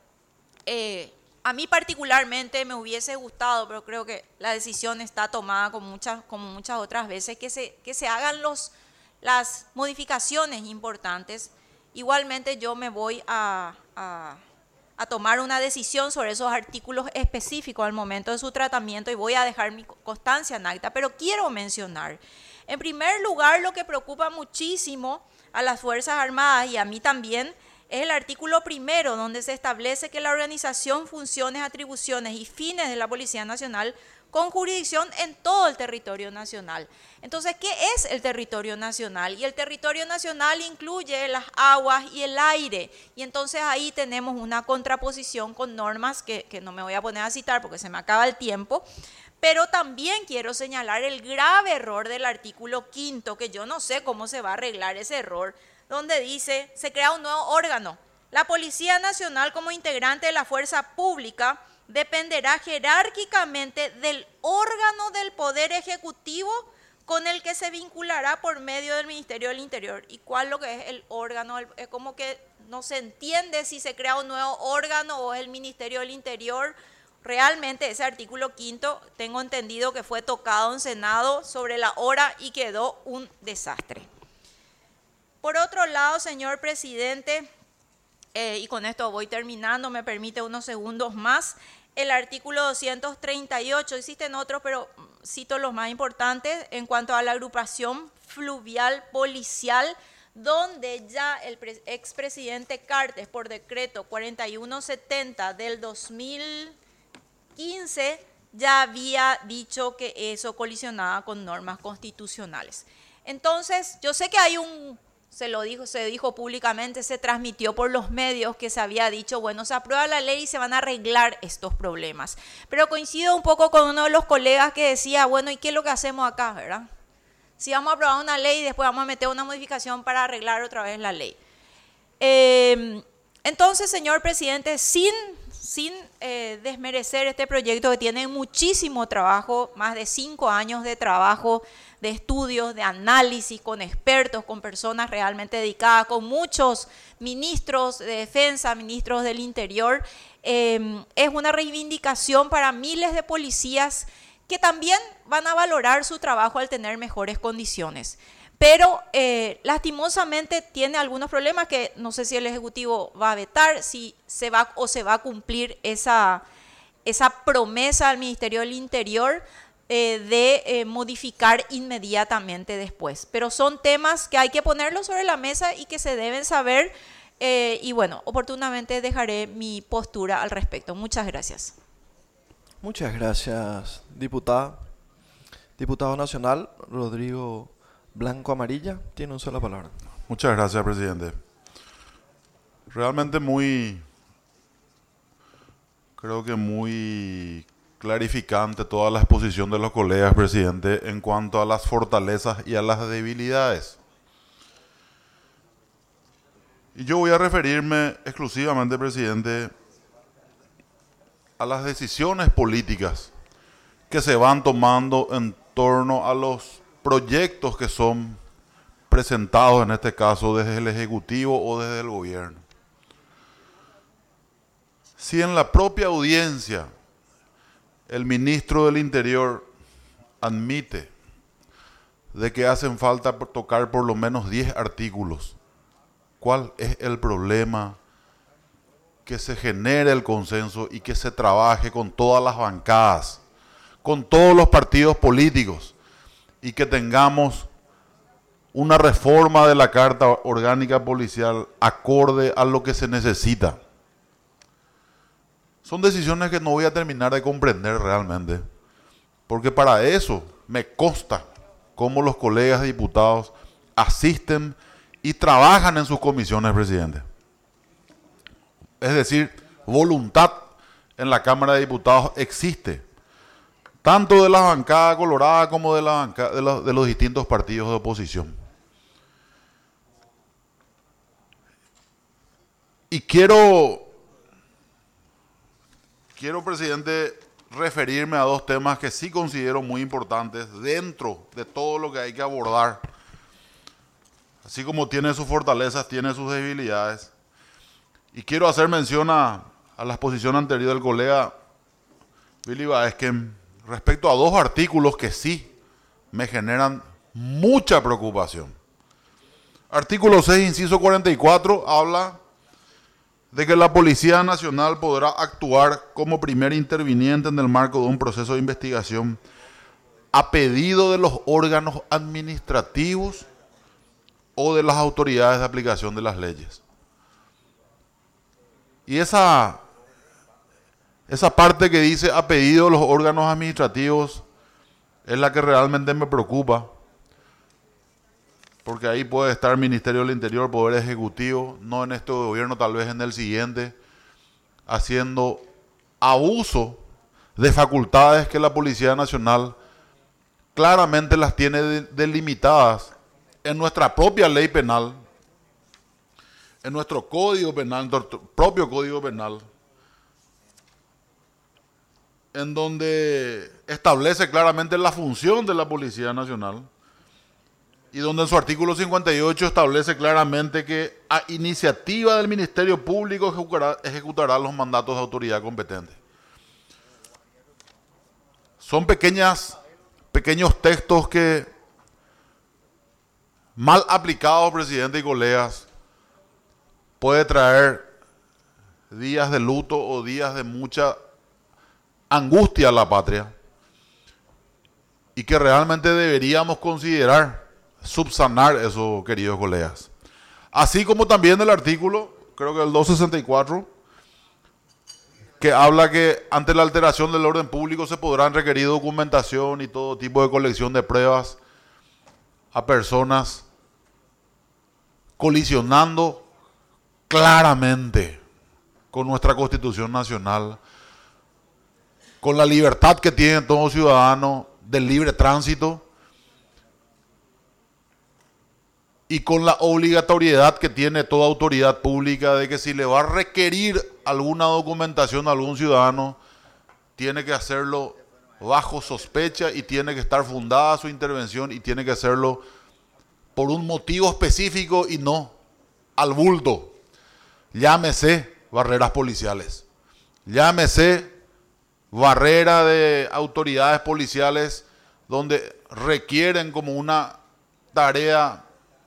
a mí particularmente me hubiese gustado, pero creo que la decisión está tomada como muchas otras veces, que se hagan las modificaciones importantes. Igualmente yo me voy a tomar una decisión sobre esos artículos específicos al momento de su tratamiento y voy a dejar mi constancia en acta, pero quiero mencionar, en primer lugar, lo que preocupa muchísimo a las Fuerzas Armadas y a mí también, es el artículo 1, donde se establece que la organización, funciones, atribuciones y fines de la Policía Nacional con jurisdicción en todo el territorio nacional. Entonces, ¿qué es el territorio nacional? Y el territorio nacional incluye las aguas y el aire. Y entonces ahí tenemos una contraposición con normas que no me voy a poner a citar porque se me acaba el tiempo. Pero también quiero señalar el grave error del artículo 5, que yo no sé cómo se va a arreglar ese error, donde dice, se crea un nuevo órgano, La Policía Nacional, como integrante de la fuerza pública, dependerá jerárquicamente del órgano del Poder Ejecutivo con el que se vinculará por medio del Ministerio del Interior. ¿Y cuál es lo que es el órgano? Es como que no se entiende si se crea un nuevo órgano o es el Ministerio del Interior. Realmente ese artículo 5, tengo entendido que fue tocado en Senado sobre la hora y quedó un desastre. Por otro lado, señor presidente, y con esto voy terminando, me permite unos segundos más, el artículo 238, existen otros, pero cito los más importantes, en cuanto a la agrupación fluvial policial, donde ya el expresidente Cartes, por decreto 4170 del 2015, ya había dicho que eso colisionaba con normas constitucionales. Entonces, yo sé que hay se dijo públicamente, se transmitió por los medios que se había dicho, bueno, se aprueba la ley y se van a arreglar estos problemas. Pero coincido un poco con uno de los colegas que decía, bueno, ¿y qué es lo que hacemos acá, verdad? Si vamos a aprobar una ley y después vamos a meter una modificación para arreglar otra vez la ley. Entonces, señor presidente, sin desmerecer este proyecto que tiene muchísimo trabajo, más de 5 años de trabajo, de estudios, de análisis, con expertos, con personas realmente dedicadas, con muchos ministros de defensa, ministros del interior, es una reivindicación para miles de policías que también van a valorar su trabajo al tener mejores condiciones. Pero lastimosamente tiene algunos problemas que no sé si el Ejecutivo va a vetar, si se va a cumplir esa promesa del Ministerio del Interior de modificar inmediatamente después. Pero son temas que hay que ponerlos sobre la mesa y que se deben saber y bueno, oportunamente dejaré mi postura al respecto. Muchas gracias.
Muchas gracias, diputada. Diputado nacional, Rodrigo Blanco Amarilla, tiene una sola palabra.
Muchas gracias, presidente. Realmente creo que muy clarificante toda la exposición de los colegas, presidente, en cuanto a las fortalezas y a las debilidades. Y yo voy a referirme exclusivamente, presidente, a las decisiones políticas que se van tomando en torno a los proyectos que son presentados, en este caso, desde el Ejecutivo o desde el Gobierno. Si en la propia audiencia el ministro del Interior admite de que hacen falta tocar por lo menos 10 artículos, ¿cuál es el problema? Que se genere el consenso y que se trabaje con todas las bancadas, con todos los partidos políticos y que tengamos una reforma de la Carta Orgánica Policial acorde a lo que se necesita. Son decisiones que no voy a terminar de comprender realmente, porque para eso me consta cómo los colegas diputados asisten y trabajan en sus comisiones, presidente. Es decir, voluntad en la Cámara de Diputados existe, tanto de la bancada colorada como de de los distintos partidos de oposición. Y quiero, presidente, referirme a 2 temas que sí considero muy importantes dentro de todo lo que hay que abordar. Así como tiene sus fortalezas, tiene sus debilidades. Y quiero hacer mención a la exposición anterior del colega Billy Baesken respecto a 2 artículos que sí me generan mucha preocupación. Artículo 6, inciso 44, habla de que la Policía Nacional podrá actuar como primer interviniente en el marco de un proceso de investigación a pedido de los órganos administrativos o de las autoridades de aplicación de las leyes. Y esa parte que dice a pedido de los órganos administrativos es la que realmente me preocupa, porque ahí puede estar el Ministerio del Interior, Poder Ejecutivo, no en este gobierno, tal vez en el siguiente, haciendo abuso de facultades que la Policía Nacional claramente las tiene delimitadas en nuestra propia ley penal, en nuestro código penal, en nuestro propio código penal, en donde establece claramente la función de la Policía Nacional y donde en su artículo 58 establece claramente que a iniciativa del Ministerio Público ejecutará los mandatos de autoridad competente. Son pequeños textos que, mal aplicados, presidente y colegas, puede traer días de luto o días de mucha angustia a la patria, y que realmente deberíamos considerar subsanar eso, queridos colegas. Así como también el artículo, creo que el 264, que habla que ante la alteración del orden público se podrán requerir documentación y todo tipo de colección de pruebas a personas colisionando claramente con nuestra Constitución Nacional, con la libertad que tiene todo ciudadano del libre tránsito y con la obligatoriedad que tiene toda autoridad pública de que si le va a requerir alguna documentación a algún ciudadano, tiene que hacerlo bajo sospecha y tiene que estar fundada su intervención y tiene que hacerlo por un motivo específico y no al bulto. Llámese barreras policiales, llámese barrera de autoridades policiales donde requieren como una tarea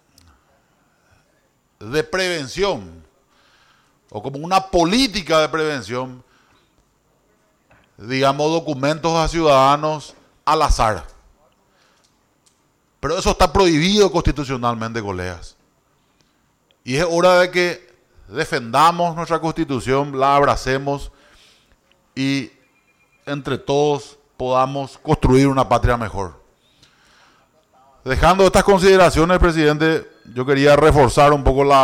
de prevención o como una política de prevención, digamos, documentos a ciudadanos al azar. Pero eso está prohibido constitucionalmente, colegas. Y es hora de que defendamos nuestra Constitución, la abracemos y entre todos podamos construir una patria mejor. Dejando estas consideraciones, presidente, yo quería reforzar un poco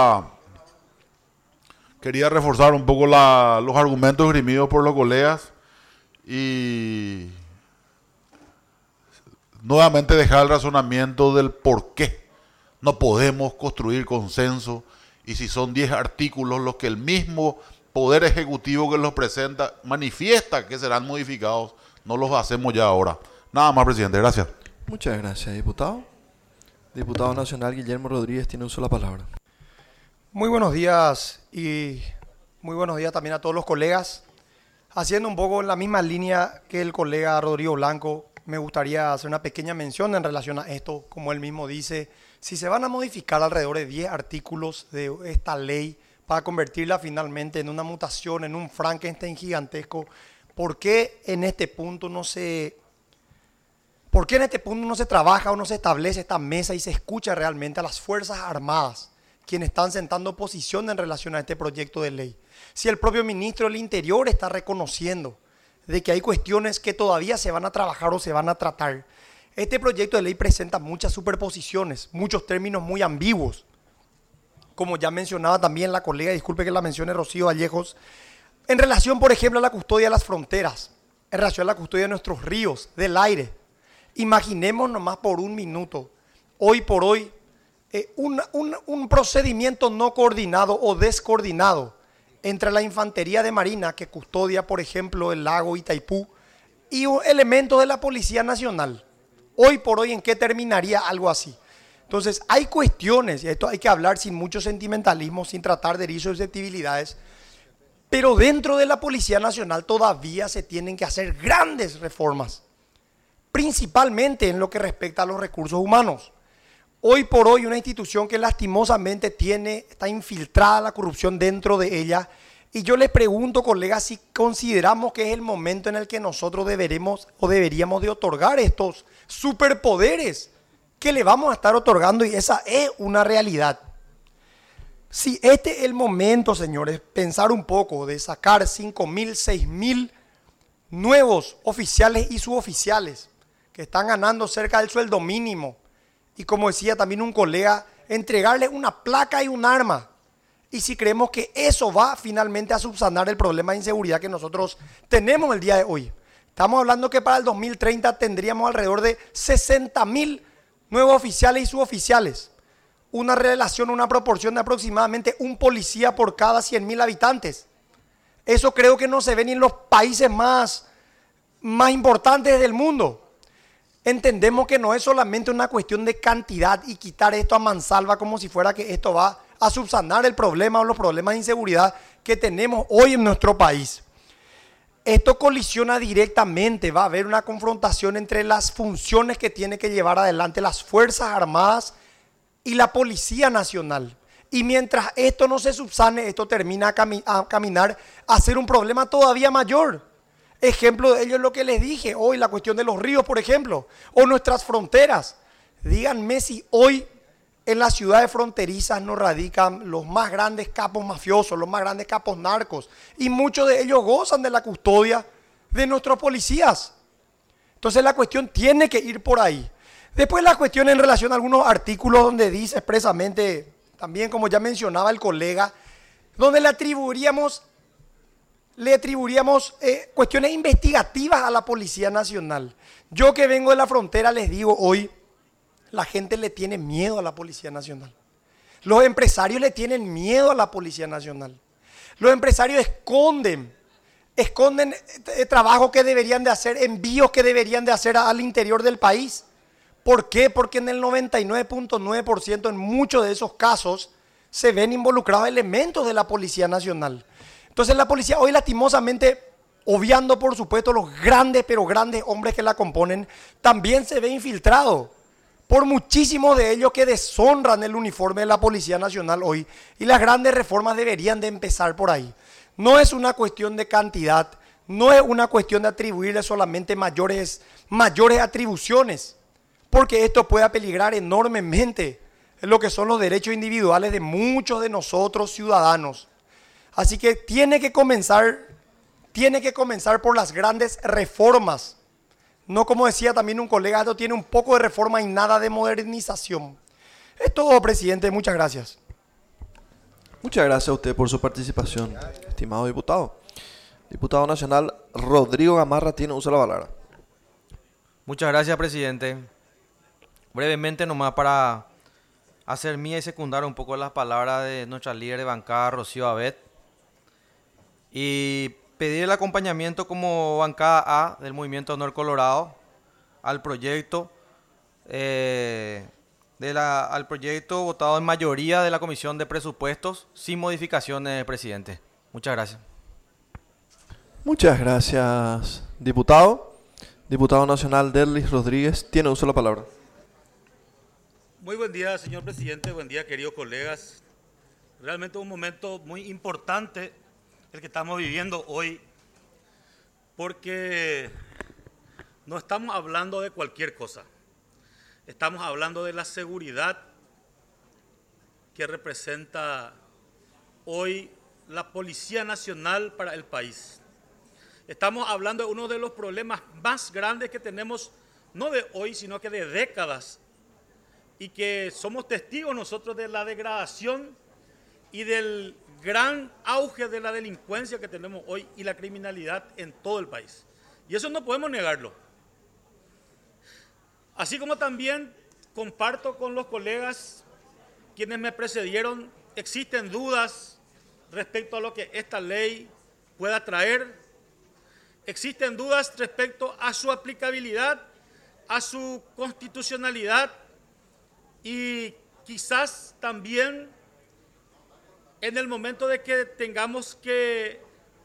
los argumentos esgrimidos por los colegas y nuevamente dejar el razonamiento del por qué no podemos construir consenso y si son 10 artículos los que el mismo Poder Ejecutivo que los presenta manifiesta que serán modificados, no los hacemos ya ahora. Nada más, presidente. Gracias.
Muchas gracias, diputado. Diputado nacional Guillermo Rodríguez tiene uso de la palabra.
Muy buenos días y muy buenos días también a todos los colegas. Haciendo un poco en la misma línea que el colega Rodrigo Blanco, me gustaría hacer una pequeña mención en relación a esto. Como él mismo dice, si se van a modificar alrededor de 10 artículos de esta ley para convertirla finalmente en una mutación, en un Frankenstein gigantesco, ¿por qué en este punto no se trabaja o no se establece esta mesa y se escucha realmente a las Fuerzas Armadas, quienes están sentando posición en relación a este proyecto de ley? Si el propio ministro del Interior está reconociendo de que hay cuestiones que todavía se van a trabajar o se van a tratar. Este proyecto de ley presenta muchas superposiciones, muchos términos muy ambiguos. Como ya mencionaba también la colega, disculpe que la mencione Rocío Vallejos, en relación, por ejemplo, a la custodia de las fronteras, en relación a la custodia de nuestros ríos, del aire. Imaginemos nomás por un minuto, hoy por hoy, un procedimiento no coordinado o descoordinado entre la Infantería de Marina, que custodia, por ejemplo, el lago Itaipú, y elementos de la Policía Nacional. Hoy por hoy, ¿en qué terminaría algo así? Entonces, hay cuestiones, y esto hay que hablar sin mucho sentimentalismo, sin tratar de herir susceptibilidades, pero dentro de la Policía Nacional todavía se tienen que hacer grandes reformas, principalmente en lo que respecta a los recursos humanos. Hoy por hoy una institución que lastimosamente está infiltrada la corrupción dentro de ella, y yo les pregunto, colegas, si consideramos que es el momento en el que nosotros deberíamos de otorgar estos superpoderes que le vamos a estar otorgando, y esa es una realidad. Si este es el momento, señores, pensar un poco de sacar 5.000, 6.000 nuevos oficiales y suboficiales que están ganando cerca del sueldo mínimo, y como decía también un colega, entregarles una placa y un arma. Y si creemos que eso va finalmente a subsanar el problema de inseguridad que nosotros tenemos el día de hoy. Estamos hablando que para el 2030 tendríamos alrededor de 60.000 nuevos oficiales y suboficiales. una relación, una proporción de aproximadamente un policía por cada 100.000 habitantes. Eso creo que no se ve ni en los países más importantes del mundo. Entendemos que no es solamente una cuestión de cantidad y quitar esto a mansalva como si fuera que esto va a subsanar el problema o los problemas de inseguridad que tenemos hoy en nuestro país. Esto colisiona directamente, va a haber una confrontación entre las funciones que tiene que llevar adelante las Fuerzas Armadas y la Policía Nacional. Y mientras esto no se subsane, esto termina a caminar a ser un problema todavía mayor. Ejemplo de ello es lo que les dije hoy, la cuestión de los ríos, por ejemplo, o nuestras fronteras. Díganme si hoy en las ciudades fronterizas nos radican los más grandes capos mafiosos, los más grandes capos narcos, y muchos de ellos gozan de la custodia de nuestros policías. Entonces la cuestión tiene que ir por ahí. Después la cuestión en relación a algunos artículos donde dice expresamente, también como ya mencionaba el colega, donde le atribuiríamos cuestiones investigativas a la Policía Nacional. Yo que vengo de la frontera les digo hoy, la gente le tiene miedo a la Policía Nacional. Los empresarios le tienen miedo a la Policía Nacional. Los empresarios esconden trabajos que deberían de hacer, envíos que deberían de hacer al interior del país. ¿Por qué? Porque en el 99.9% en muchos de esos casos se ven involucrados elementos de la Policía Nacional. Entonces la policía hoy lastimosamente, obviando por supuesto los grandes, pero grandes hombres que la componen, también se ve infiltrado por muchísimos de ellos que deshonran el uniforme de la Policía Nacional hoy. Y las grandes reformas deberían de empezar por ahí. No es una cuestión de cantidad, no es una cuestión de atribuirle solamente mayores atribuciones, porque esto puede peligrar enormemente en lo que son los derechos individuales de muchos de nosotros ciudadanos. Así que tiene que comenzar por las grandes reformas. No, como decía también un colega, esto tiene un poco de reforma y nada de modernización. Es todo, presidente. Muchas gracias.
Muchas gracias a usted por su participación, estimado diputado. Diputado nacional Rodrigo Gamarra tiene uso de la palabra.
Muchas gracias, presidente. Brevemente nomás para hacer mía y secundar un poco las palabras de nuestra líder de bancada, Rocío Abet, y pedir el acompañamiento como bancada A del Movimiento Honor Colorado al proyecto al proyecto votado en mayoría de la Comisión de Presupuestos sin modificaciones, presidente. Muchas gracias.
Muchas gracias, diputado. Diputado nacional Derlis Rodríguez tiene uso de la palabra.
Muy buen día, señor presidente. Buen día, queridos colegas. Realmente un momento muy importante el que estamos viviendo hoy, porque no estamos hablando de cualquier cosa. Estamos hablando de la seguridad que representa hoy la Policía Nacional para el país. Estamos hablando de uno de los problemas más grandes que tenemos, no de hoy, sino que de décadas, y que somos testigos nosotros de la degradación y del gran auge de la delincuencia que tenemos hoy y la criminalidad en todo el país. Y eso no podemos negarlo. Así como también comparto con los colegas quienes me precedieron, existen dudas respecto a lo que esta ley pueda traer, existen dudas respecto a su aplicabilidad, a su constitucionalidad y quizás también en el momento de que tengamos que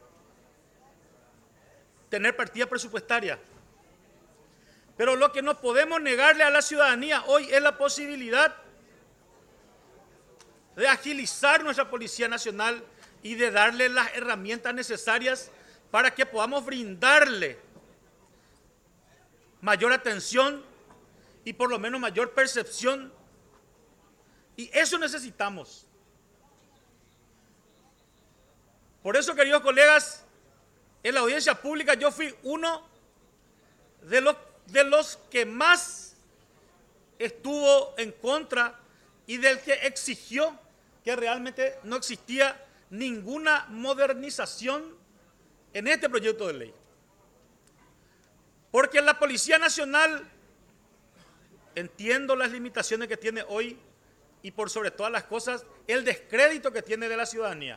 tener partida presupuestaria. Pero lo que no podemos negarle a la ciudadanía hoy es la posibilidad de agilizar nuestra Policía Nacional y de darle las herramientas necesarias para que podamos brindarle mayor atención y por lo menos mayor percepción. Y eso necesitamos. Por eso, queridos colegas, en la audiencia pública yo fui uno de los que más estuvo en contra y del que exigió que realmente no existía ninguna modernización en este proyecto de ley. Porque la Policía Nacional, entiendo las limitaciones que tiene hoy, y por sobre todas las cosas, el descrédito que tiene de la ciudadanía.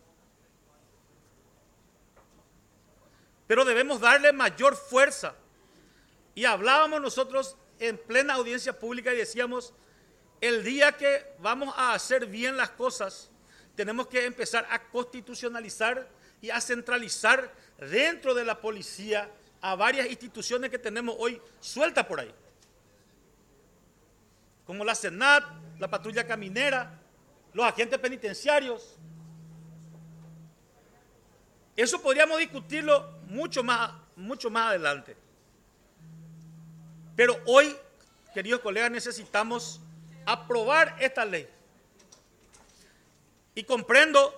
Pero debemos darle mayor fuerza. Y hablábamos nosotros en plena audiencia pública y decíamos, el día que vamos a hacer bien las cosas, tenemos que empezar a constitucionalizar y a centralizar dentro de la policía a varias instituciones que tenemos hoy sueltas por ahí, como la Senat, la patrulla caminera, los agentes penitenciarios. Eso podríamos discutirlo mucho más adelante. Pero hoy, queridos colegas, necesitamos aprobar esta ley. Y comprendo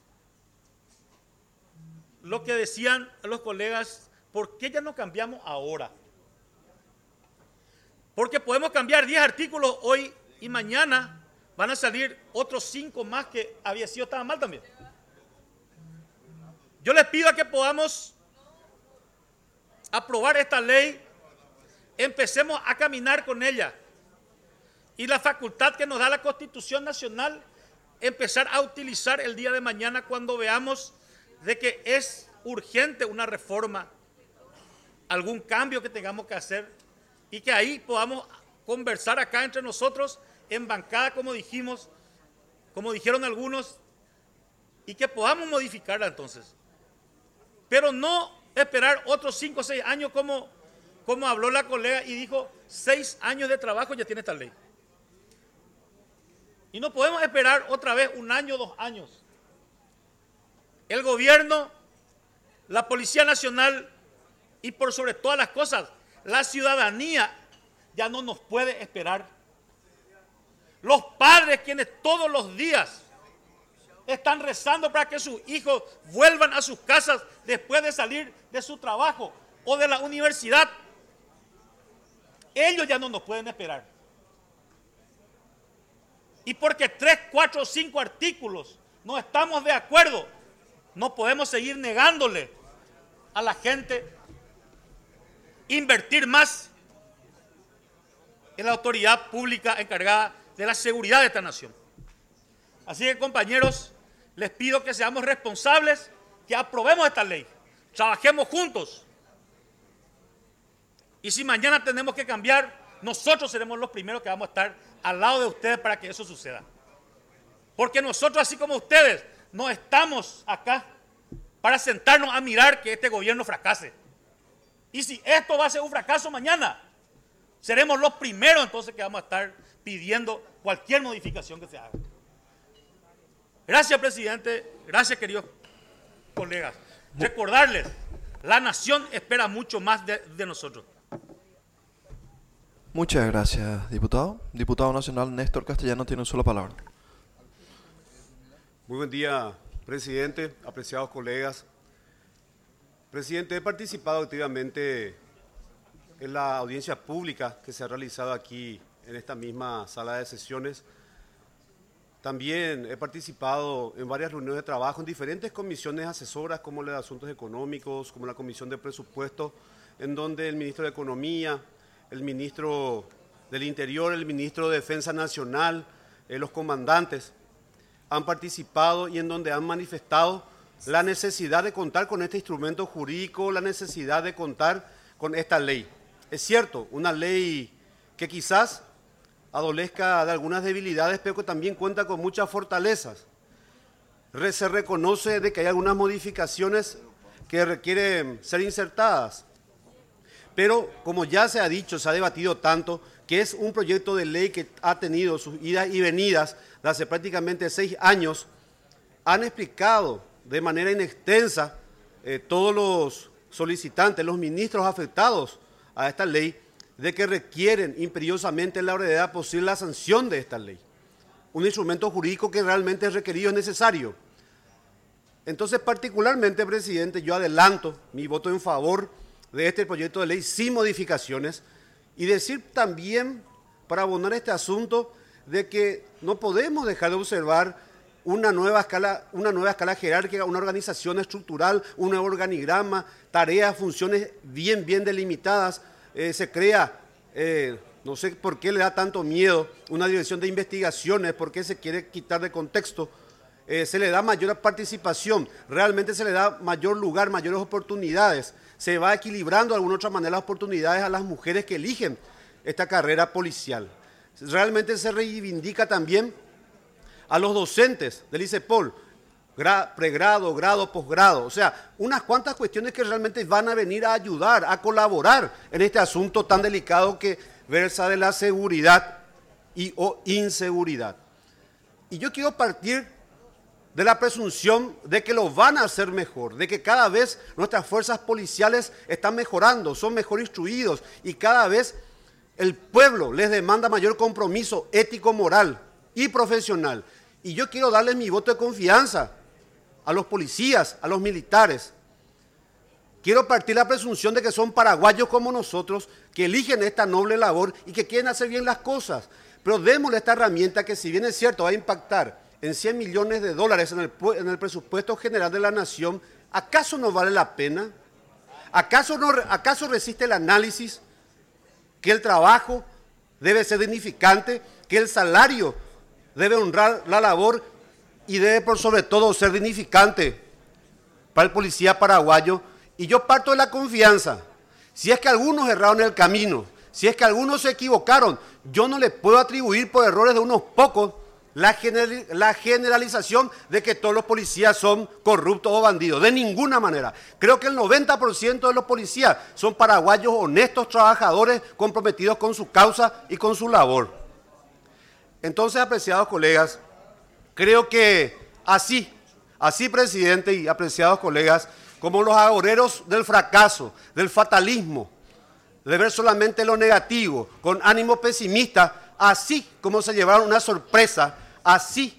lo que decían los colegas, ¿por qué ya no cambiamos ahora? Porque podemos cambiar 10 artículos hoy y mañana van a salir otros 5 más que estaban mal también. Yo les pido a que podamos aprobar esta ley, empecemos a caminar con ella y la facultad que nos da la Constitución Nacional, empezar a utilizar el día de mañana cuando veamos de que es urgente una reforma, algún cambio que tengamos que hacer y que ahí podamos conversar acá entre nosotros en bancada, como dijimos, como dijeron algunos, y que podamos modificarla entonces. Pero no esperar otros 5 o 6 años como habló la colega y dijo, 6 años de trabajo ya tiene esta ley. Y no podemos esperar otra vez 1 año, 2 años. El gobierno, la Policía Nacional y por sobre todas las cosas, la ciudadanía ya no nos puede esperar. Los padres quienes todos los días están rezando para que sus hijos vuelvan a sus casas después de salir de su trabajo o de la universidad, ellos ya no nos pueden esperar. Y porque 3, 4 o 5 artículos no estamos de acuerdo, no podemos seguir negándole a la gente invertir más en la autoridad pública encargada de la seguridad de esta nación. Así que, compañeros, les pido que seamos responsables, que aprobemos esta ley, trabajemos juntos. Y si mañana tenemos que cambiar, nosotros seremos los primeros que vamos a estar al lado de ustedes para que eso suceda. Porque nosotros, así como ustedes, no estamos acá para sentarnos a mirar que este gobierno fracase. Y si esto va a ser un fracaso mañana, seremos los primeros entonces que vamos a estar pidiendo cualquier modificación que se haga. Gracias, presidente. Gracias, queridos colegas. Recordarles, la nación espera mucho más de nosotros.
Muchas gracias, diputado. Diputado nacional Néstor Castellano tiene una sola palabra.
Muy buen día, presidente, apreciados colegas. Presidente, he participado activamente en la audiencia pública que se ha realizado aquí en esta misma sala de sesiones. También he participado en varias reuniones de trabajo en diferentes comisiones asesoras, como la de Asuntos Económicos, como la Comisión de Presupuestos, en donde el ministro de Economía, el ministro del Interior, el ministro de Defensa Nacional, los comandantes han participado y en donde han manifestado la necesidad de contar con este instrumento jurídico, la necesidad de contar con esta ley. Es cierto, una ley que quizás adolezca de algunas debilidades, pero que también cuenta con muchas fortalezas. Se reconoce de que hay algunas modificaciones que requieren ser insertadas. Pero como ya se ha dicho, se ha debatido tanto, que es un proyecto de ley que ha tenido sus idas y venidas de hace prácticamente 6 años, han explicado de manera inextensa todos los solicitantes, los ministros afectados a esta ley, de que requieren imperiosamente en la brevedad posible la sanción de esta ley. Un instrumento jurídico que realmente es requerido, es necesario. Entonces, particularmente, presidente, yo adelanto mi voto en favor de este proyecto de ley sin modificaciones y decir también, para abonar este asunto, de que no podemos dejar de observar una nueva escala jerárquica, una organización estructural, un nuevo organigrama, tareas, funciones bien delimitadas. Se crea No sé por qué le da tanto miedo una dirección de investigaciones, por qué se quiere quitar de contexto. Se le da mayor participación, realmente se le da mayor lugar, mayores oportunidades. Se va equilibrando de alguna otra manera las oportunidades a las mujeres que eligen esta carrera policial. Realmente se reivindica también a los docentes del ICEPOL, pregrado, grado, posgrado. O sea, unas cuantas cuestiones que realmente van a venir a ayudar, a colaborar en este asunto tan delicado que versa de la seguridad o inseguridad. Y yo quiero partir de la presunción de que lo van a hacer mejor, de que cada vez nuestras fuerzas policiales están mejorando, son mejor instruidos y cada vez el pueblo les demanda mayor compromiso ético, moral y profesional. Y yo quiero darles mi voto de confianza a los policías, a los militares. Quiero partir la presunción de que son paraguayos como nosotros, que eligen esta noble labor y que quieren hacer bien las cosas. Pero démosle esta herramienta que, si bien es cierto, va a impactar en 100 millones de dólares en el presupuesto general de la nación, ¿acaso no vale la pena? ¿Acaso resiste el análisis que el trabajo debe ser dignificante, que el salario debe honrar la labor y debe por sobre todo ser dignificante para el policía paraguayo? Y yo parto de la confianza. Si es que algunos erraron en el camino, si es que algunos se equivocaron, yo no les puedo atribuir por errores de unos pocos la generalización de que todos los policías son corruptos o bandidos. De ninguna manera. Creo que el 90% de los policías son paraguayos honestos, trabajadores, comprometidos con su causa y con su labor. Entonces, apreciados colegas, creo que así, presidente y apreciados colegas, como los agoreros del fracaso, del fatalismo, de ver solamente lo negativo, con ánimo pesimista, así como se llevaron una sorpresa, así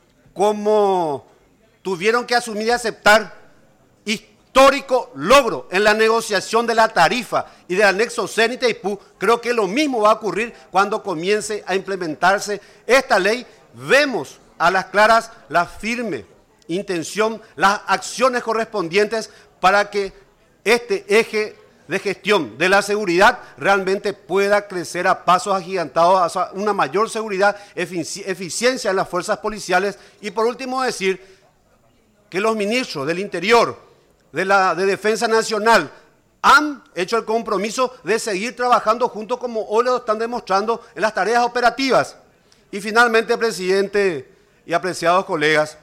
como tuvieron que asumir y aceptar histórico logro en la negociación de la tarifa y del anexo CEN y Itaipú, creo que lo mismo va a ocurrir cuando comience a implementarse esta ley. Vemos a las claras la firme intención, las acciones correspondientes para que este eje de gestión de la seguridad realmente pueda crecer a pasos agigantados hacia una mayor seguridad, eficiencia en las fuerzas policiales. Y por último decir que los ministros del Interior, de Defensa Nacional, han hecho el compromiso de seguir trabajando juntos como hoy lo están demostrando en las tareas operativas. Y finalmente, presidente y apreciados colegas,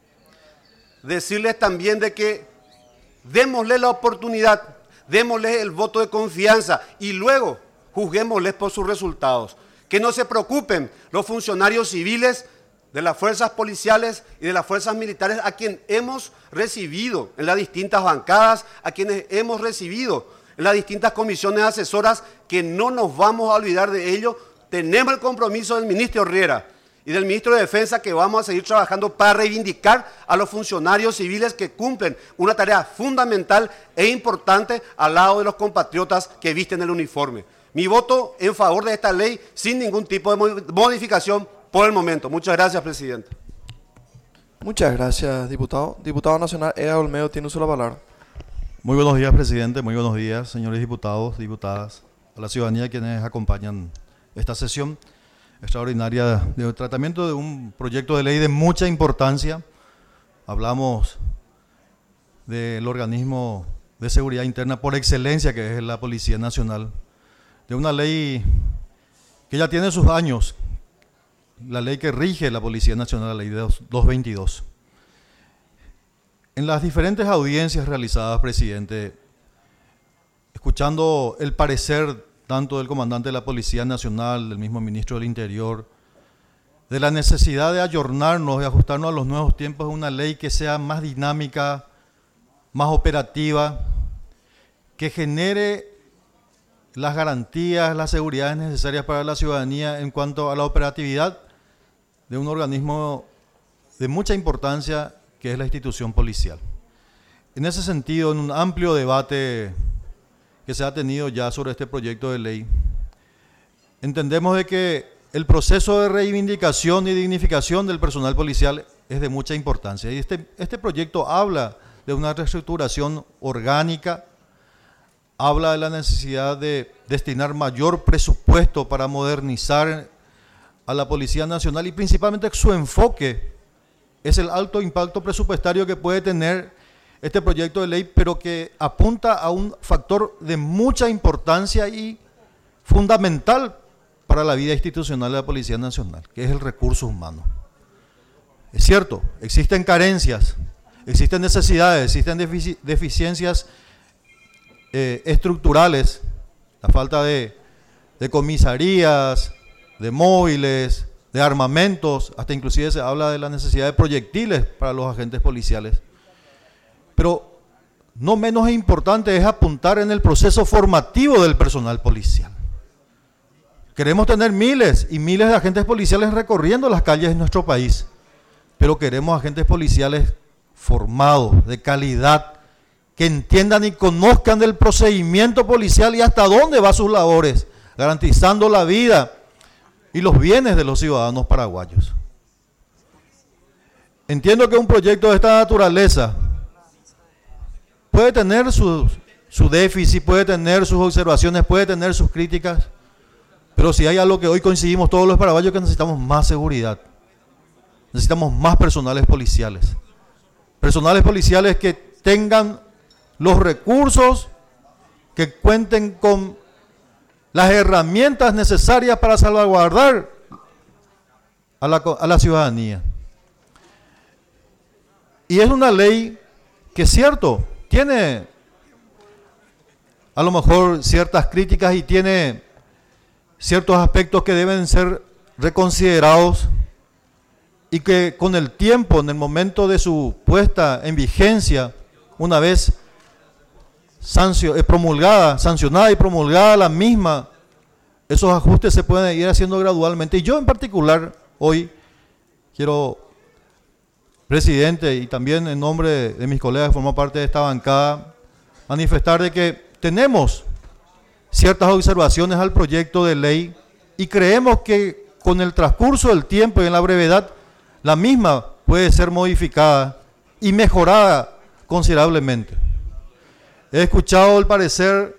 decirles también de que démosle la oportunidad, démosle el voto de confianza y luego juzguémosles por sus resultados. Que no se preocupen los funcionarios civiles de las fuerzas policiales y de las fuerzas militares a quienes hemos recibido en las distintas bancadas, a quienes hemos recibido en las distintas comisiones asesoras, que no nos vamos a olvidar de ello. Tenemos el compromiso del ministro Riera y del ministro de Defensa que vamos a seguir trabajando para reivindicar a los funcionarios civiles que cumplen una tarea fundamental e importante al lado de los compatriotas que visten el uniforme. Mi voto en favor de esta ley sin ningún tipo de modificación por el momento. Muchas gracias, presidente.
Muchas gracias, diputado. Diputado nacional, Eda Olmedo, tiene usted la palabra.
Muy buenos días, presidente. Muy buenos días, señores diputados, diputadas, a la ciudadanía quienes acompañan esta sesión extraordinaria de tratamiento de un proyecto de ley de mucha importancia. Hablamos del organismo de seguridad interna por excelencia que es la Policía Nacional, de una ley que ya tiene sus años, la ley que rige la Policía Nacional, la ley 222. En las diferentes audiencias realizadas, presidente, escuchando el parecer tanto del comandante de la Policía Nacional, del mismo ministro del Interior, de la necesidad de ayornarnos y ajustarnos a los nuevos tiempos de una ley que sea más dinámica, más operativa, que genere las garantías, las seguridades necesarias para la ciudadanía en cuanto a la operatividad de un organismo de mucha importancia que es la institución policial. En ese sentido, en un amplio debate que se ha tenido ya sobre este proyecto de ley, entendemos de que el proceso de reivindicación y dignificación del personal policial es de mucha importancia. Y este proyecto habla de una reestructuración orgánica, habla de la necesidad de destinar mayor presupuesto para modernizar a la Policía Nacional y principalmente su enfoque es el alto impacto presupuestario que puede tener este proyecto de ley, pero que apunta a un factor de mucha importancia y fundamental para la vida institucional de la Policía Nacional, que es el recurso humano. Es cierto, existen carencias, existen necesidades, existen deficiencias estructurales, la falta de comisarías, de móviles, de armamentos, hasta inclusive se habla de la necesidad de proyectiles para los agentes policiales. Pero no menos importante es apuntar en el proceso formativo del personal policial. Queremos tener miles y miles de agentes policiales recorriendo las calles de nuestro país, pero queremos agentes policiales formados, de calidad, que entiendan y conozcan del procedimiento policial y hasta dónde va sus labores, garantizando la vida y los bienes de los ciudadanos paraguayos. Entiendo que un proyecto de esta naturaleza puede tener su déficit, puede tener sus observaciones, puede tener sus críticas, pero si hay algo que hoy coincidimos todos los paraguayos, que necesitamos más seguridad, necesitamos más personales policiales que tengan los recursos, que cuenten con las herramientas necesarias para salvaguardar a la ciudadanía. Y es una ley que es cierto, tiene a lo mejor ciertas críticas y tiene ciertos aspectos que deben ser reconsiderados y que con el tiempo, en el momento de su puesta en vigencia, una vez sancionada y promulgada la misma, esos ajustes se pueden ir haciendo gradualmente. Y yo en particular hoy quiero, presidente, y también en nombre de mis colegas que forman parte de esta bancada, manifestar de que tenemos ciertas observaciones al proyecto de ley y creemos que con el transcurso del tiempo y en la brevedad, la misma puede ser modificada y mejorada considerablemente. He escuchado el parecer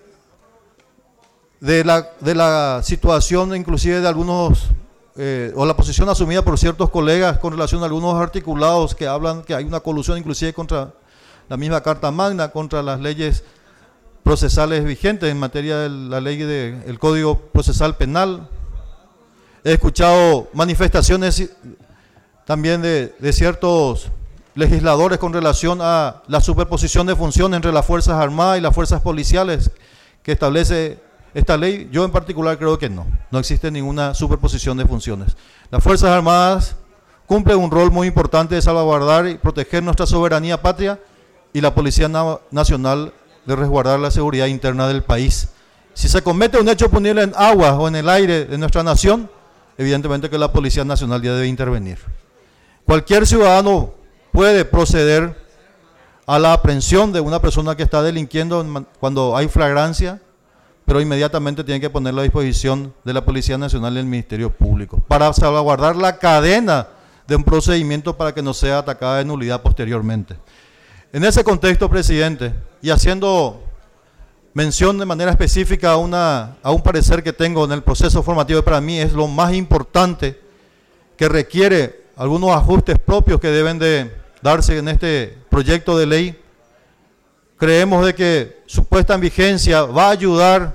de la situación inclusive de algunos, o la posición asumida por ciertos colegas con relación a algunos articulados que hablan que hay una colusión inclusive contra la misma Carta Magna, contra las leyes procesales vigentes en materia de la ley del Código Procesal Penal. He escuchado manifestaciones también de ciertos legisladores con relación a la superposición de funciones entre las Fuerzas Armadas y las Fuerzas Policiales que establece esta ley. Yo en particular creo que no existe ninguna superposición de funciones. Las Fuerzas Armadas cumplen un rol muy importante de salvaguardar y proteger nuestra soberanía patria y la Policía Nacional de resguardar la seguridad interna del país. Si se comete un hecho punible en agua o en el aire de nuestra nación, evidentemente que la Policía Nacional ya debe intervenir. Cualquier ciudadano puede proceder a la aprehensión de una persona que está delinquiendo cuando hay flagrancia, pero inmediatamente tiene que ponerlo a disposición de la Policía Nacional y del Ministerio Público para salvaguardar la cadena de un procedimiento para que no sea atacada de nulidad posteriormente. En ese contexto, presidente, y haciendo mención de manera específica a un parecer que tengo en el proceso formativo, que para mí es lo más importante, que requiere algunos ajustes propios que deben de darse en este proyecto de ley. Creemos de que su puesta en vigencia va a ayudar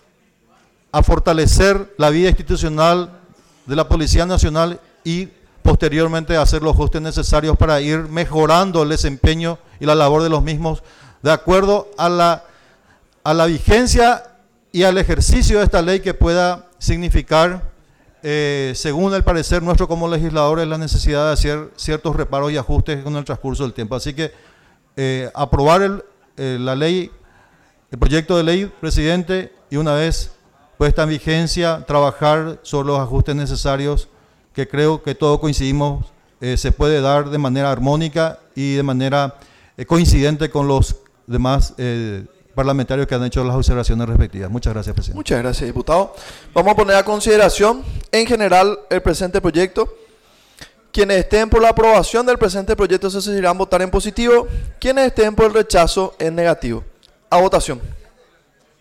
a fortalecer la vida institucional de la Policía Nacional y posteriormente hacer los ajustes necesarios para ir mejorando el desempeño y la labor de los mismos de acuerdo a la vigencia y al ejercicio de esta ley que pueda significar, según el parecer nuestro como legisladores, la necesidad de hacer ciertos reparos y ajustes con el transcurso del tiempo. Así que aprobar la ley, el proyecto de ley, presidente, y una vez puesta en vigencia, trabajar sobre los ajustes necesarios que creo que todos coincidimos se puede dar de manera armónica y de manera coincidente con los demás parlamentarios que han hecho las observaciones respectivas. Muchas gracias, presidente.
Muchas gracias, diputado. Vamos a poner a consideración en general el presente proyecto. Quienes estén por la aprobación del presente proyecto se decidirán votar en positivo. Quienes estén por el rechazo en negativo. A votación.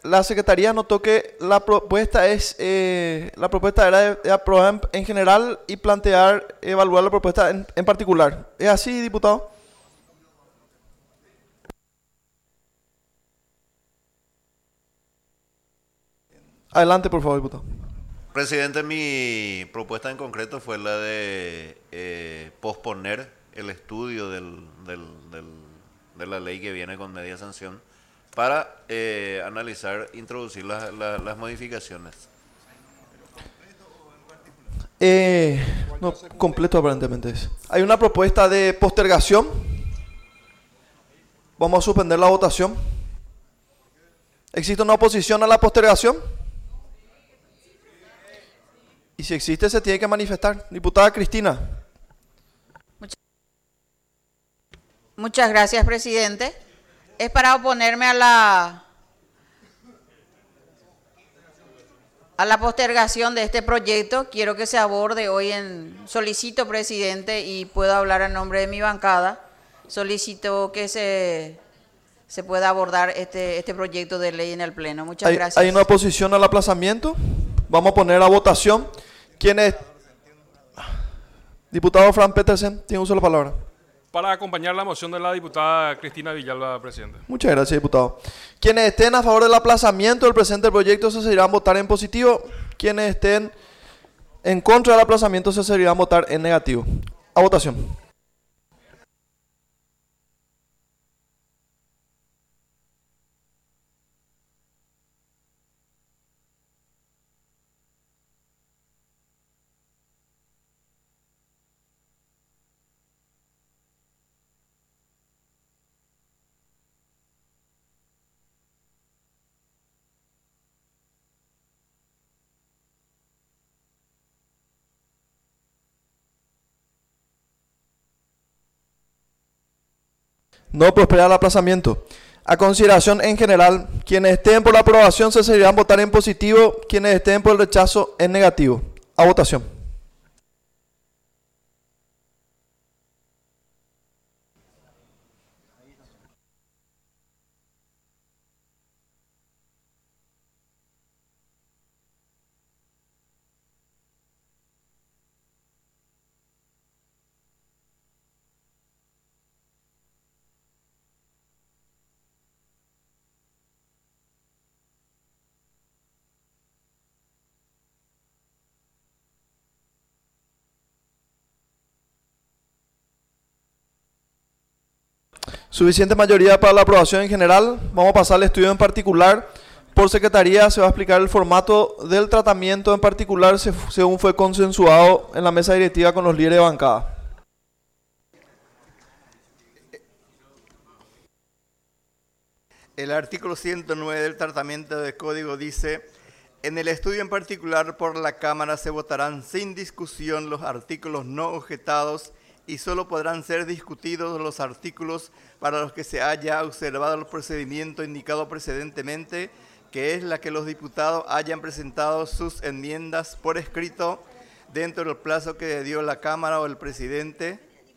la Secretaría notó que la propuesta era de aprobar en general y evaluar la propuesta en particular. ¿Es así, diputado? Adelante, por favor, diputado.
Presidente, mi propuesta en concreto fue la de posponer el estudio de la ley que viene con media sanción para analizar, introducir las modificaciones.
No, completo aparentemente es. Hay una propuesta de postergación. Vamos a suspender la votación. ¿Existe una oposición a la postergación? Y si existe, se tiene que manifestar. Diputada Cristina.
Muchas gracias, presidente. Es para oponerme a la postergación de este proyecto. Quiero que se aborde hoy solicito, presidente, y puedo hablar en nombre de mi bancada, solicito que se pueda abordar este proyecto de ley en el Pleno. Muchas gracias.
¿Hay una oposición al aplazamiento? Vamos a poner a votación. ¿Quién es? Diputado Fran Petersen, tiene uso de la palabra.
Para acompañar la moción de la diputada Cristina Villalba, presidente.
Muchas gracias, diputado. Quienes estén a favor del aplazamiento del presente proyecto se seguirán votar en positivo. Quienes estén en contra del aplazamiento se seguirán votar en negativo. A votación. No prospera el aplazamiento. A consideración en general, quienes estén por la aprobación se seguirán votar en positivo, quienes estén por el rechazo en negativo. A votación. Suficiente mayoría para la aprobación en general. Vamos a pasar al estudio en particular. Por secretaría se va a explicar el formato del tratamiento en particular según fue consensuado en la mesa directiva con los líderes de bancada.
El artículo 109 del tratamiento de código dice: en el estudio en particular por la Cámara se votarán sin discusión los artículos no objetados y solo podrán ser discutidos los artículos para los que se haya observado el procedimiento indicado precedentemente, que es la que los diputados hayan presentado sus enmiendas por escrito dentro del plazo que dio la Cámara o el presidente,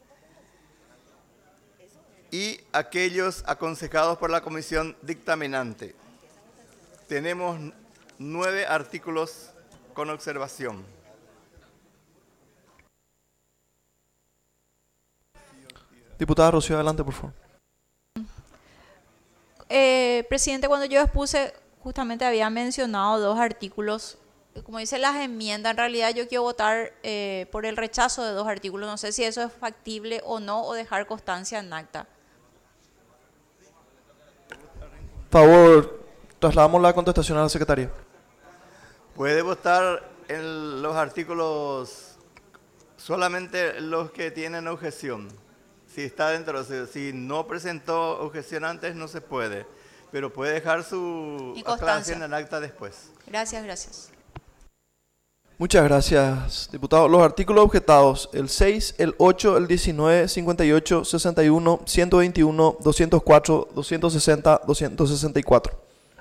y aquellos aconsejados por la comisión dictaminante. Tenemos 9 artículos con observación.
Diputada Rocío, adelante, por favor.
Presidente, cuando yo expuse, justamente había mencionado 2 artículos. Como dice las enmiendas, en realidad yo quiero votar por el rechazo de 2 artículos. No sé si eso es factible o no, o dejar constancia en acta.
Por favor, trasladamos la contestación a la secretaria.
Puede votar en los artículos solamente los que tienen objeción. Si está dentro, si no presentó objeción antes, no se puede. Pero puede dejar su aclaración en el acta después.
Gracias, gracias.
Muchas gracias, diputado. Los artículos objetados: el 6, el 8, el 19, 58, 61, 121, 204, 260, 264.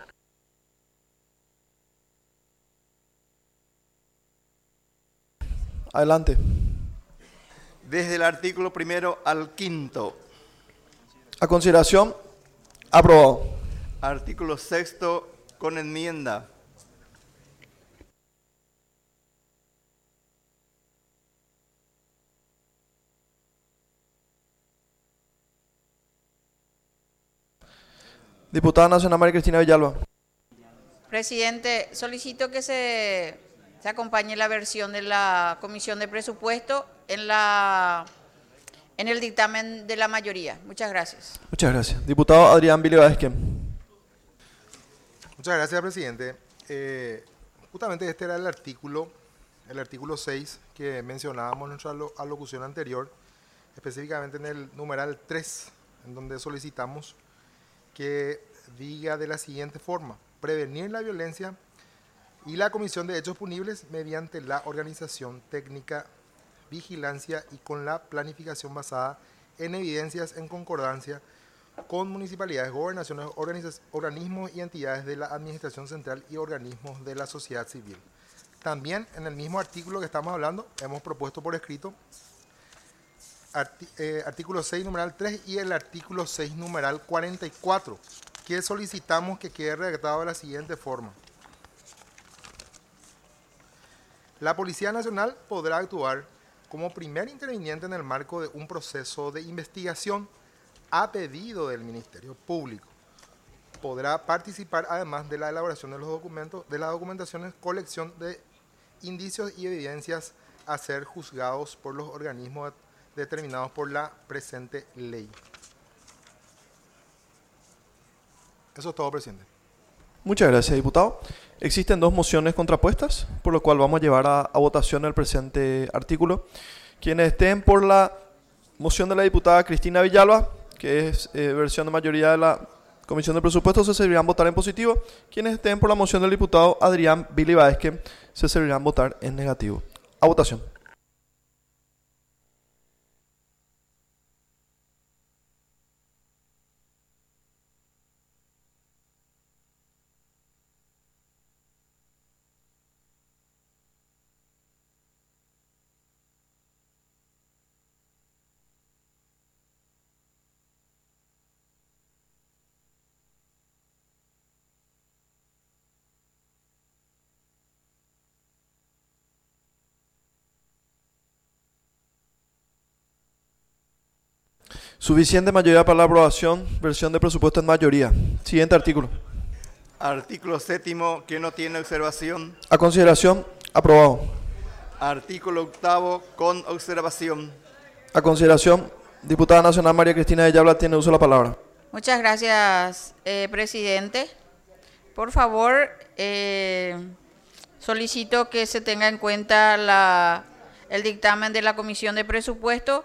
Adelante.
Desde el artículo 1 al 5.
A consideración, aprobado.
Artículo 6 con enmienda.
Diputada Nacional María Cristina Villalba.
Presidente, solicito que se acompañe la versión de la Comisión de Presupuesto en el dictamen de la mayoría. Muchas gracias.
Muchas gracias. Diputado Adrián Billy Vázquez.
Muchas gracias, presidente. Justamente este era el artículo 6 que mencionábamos en nuestra alocución anterior, específicamente en el numeral 3, en donde solicitamos que diga de la siguiente forma: prevenir la violencia y la comisión de hechos punibles mediante la organización técnica, vigilancia y con la planificación basada en evidencias en concordancia con municipalidades, gobernaciones, organismos y entidades de la administración central y organismos de la sociedad civil. También en el mismo artículo que estamos hablando hemos propuesto por escrito artículo 6 numeral 3 y el artículo 6 numeral 44, que solicitamos que quede redactado de la siguiente forma: la Policía Nacional podrá actuar como primer interviniente en el marco de un proceso de investigación a pedido del Ministerio Público. Podrá participar además de la elaboración de los documentos, de las documentaciones, colección de indicios y evidencias a ser juzgados por los organismos determinados por la presente ley. Eso es todo, presidente.
Muchas gracias, diputado. Existen dos mociones contrapuestas, por lo cual vamos a llevar a votación el presente artículo. Quienes estén por la moción de la diputada Cristina Villalba, que es versión de mayoría de la Comisión de Presupuestos, se servirán votar en positivo. Quienes estén por la moción del diputado Adrián Billy Vázquez, se servirán votar en negativo. A votación. Suficiente mayoría para la aprobación, versión de presupuesto en mayoría. Siguiente artículo.
Artículo 7º, que no tiene observación.
A consideración, aprobado.
Artículo 8º, con observación.
A consideración, diputada nacional María Cristina Villalba tiene uso de la palabra.
Muchas gracias, presidente. Por favor, solicito que se tenga en cuenta el dictamen de la Comisión de Presupuesto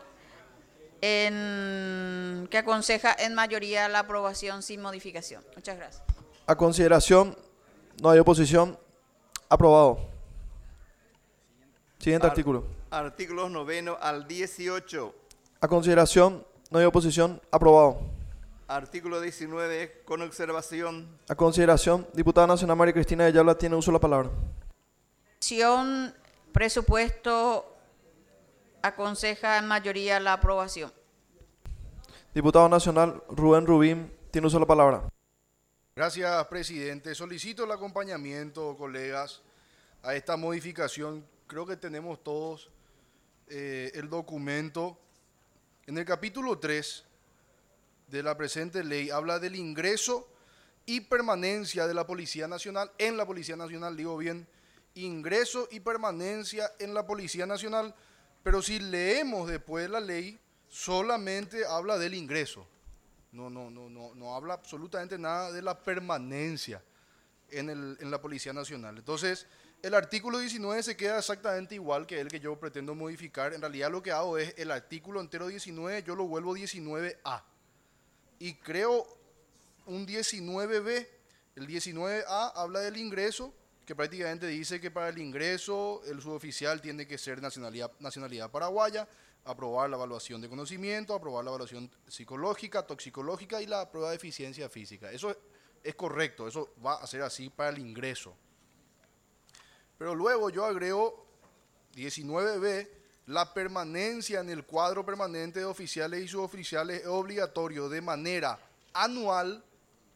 que aconseja en mayoría la aprobación sin modificación. Muchas gracias.
A consideración, no hay oposición. Aprobado. Siguiente artículo.
Artículos 9 al 18.
A consideración, no hay oposición. Aprobado.
Artículo 19, con observación.
A consideración, diputada nacional María Cristina Villalba tiene uso de la palabra.
Comisión Presupuesto aconseja en mayoría la aprobación.
Diputado nacional Rubén Rubín tiene uso de la palabra.
Gracias, presidente. Solicito el acompañamiento, colegas, a esta modificación. Creo que tenemos todos el documento. En el capítulo 3 de la presente ley habla del ingreso y permanencia de la Policía Nacional, en la Policía Nacional, digo bien, ingreso y permanencia en la Policía Nacional, pero si leemos después la ley, solamente habla del ingreso. No habla absolutamente nada de la permanencia en la Policía Nacional. Entonces, el artículo 19 se queda exactamente igual que el que yo pretendo modificar. En realidad lo que hago es el artículo entero 19, yo lo vuelvo 19A. Y creo un 19B. El 19A habla del ingreso, que prácticamente dice que para el ingreso el suboficial tiene que ser nacionalidad paraguaya, aprobar la evaluación de conocimiento, aprobar la evaluación psicológica, toxicológica y la prueba de eficiencia física. Eso es correcto, eso va a ser así para el ingreso. Pero luego yo agrego 19B, la permanencia en el cuadro permanente de oficiales y suboficiales es obligatorio de manera anual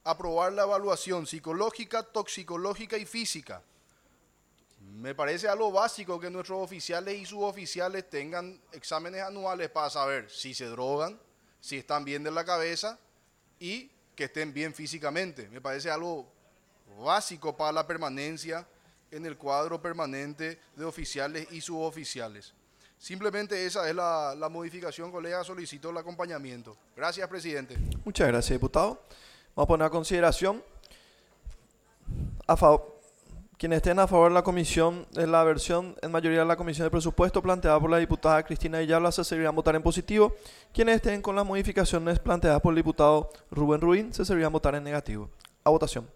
aprobar la evaluación psicológica, toxicológica y física. Me parece algo básico que nuestros oficiales y suboficiales tengan exámenes anuales para saber si se drogan, si están bien de la cabeza y que estén bien físicamente. Me parece algo básico para la permanencia en el cuadro permanente de oficiales y suboficiales. Simplemente esa es la modificación, colega. Solicito el acompañamiento. Gracias, presidente.
Muchas gracias, diputado. Vamos a poner a consideración. Quienes estén a favor de la comisión, de la versión en mayoría de la comisión de presupuesto planteada por la diputada Cristina Villalba, se servirán votar en positivo. Quienes estén con las modificaciones planteadas por el diputado Rubén Ruín, se servirán votar en negativo. A votación.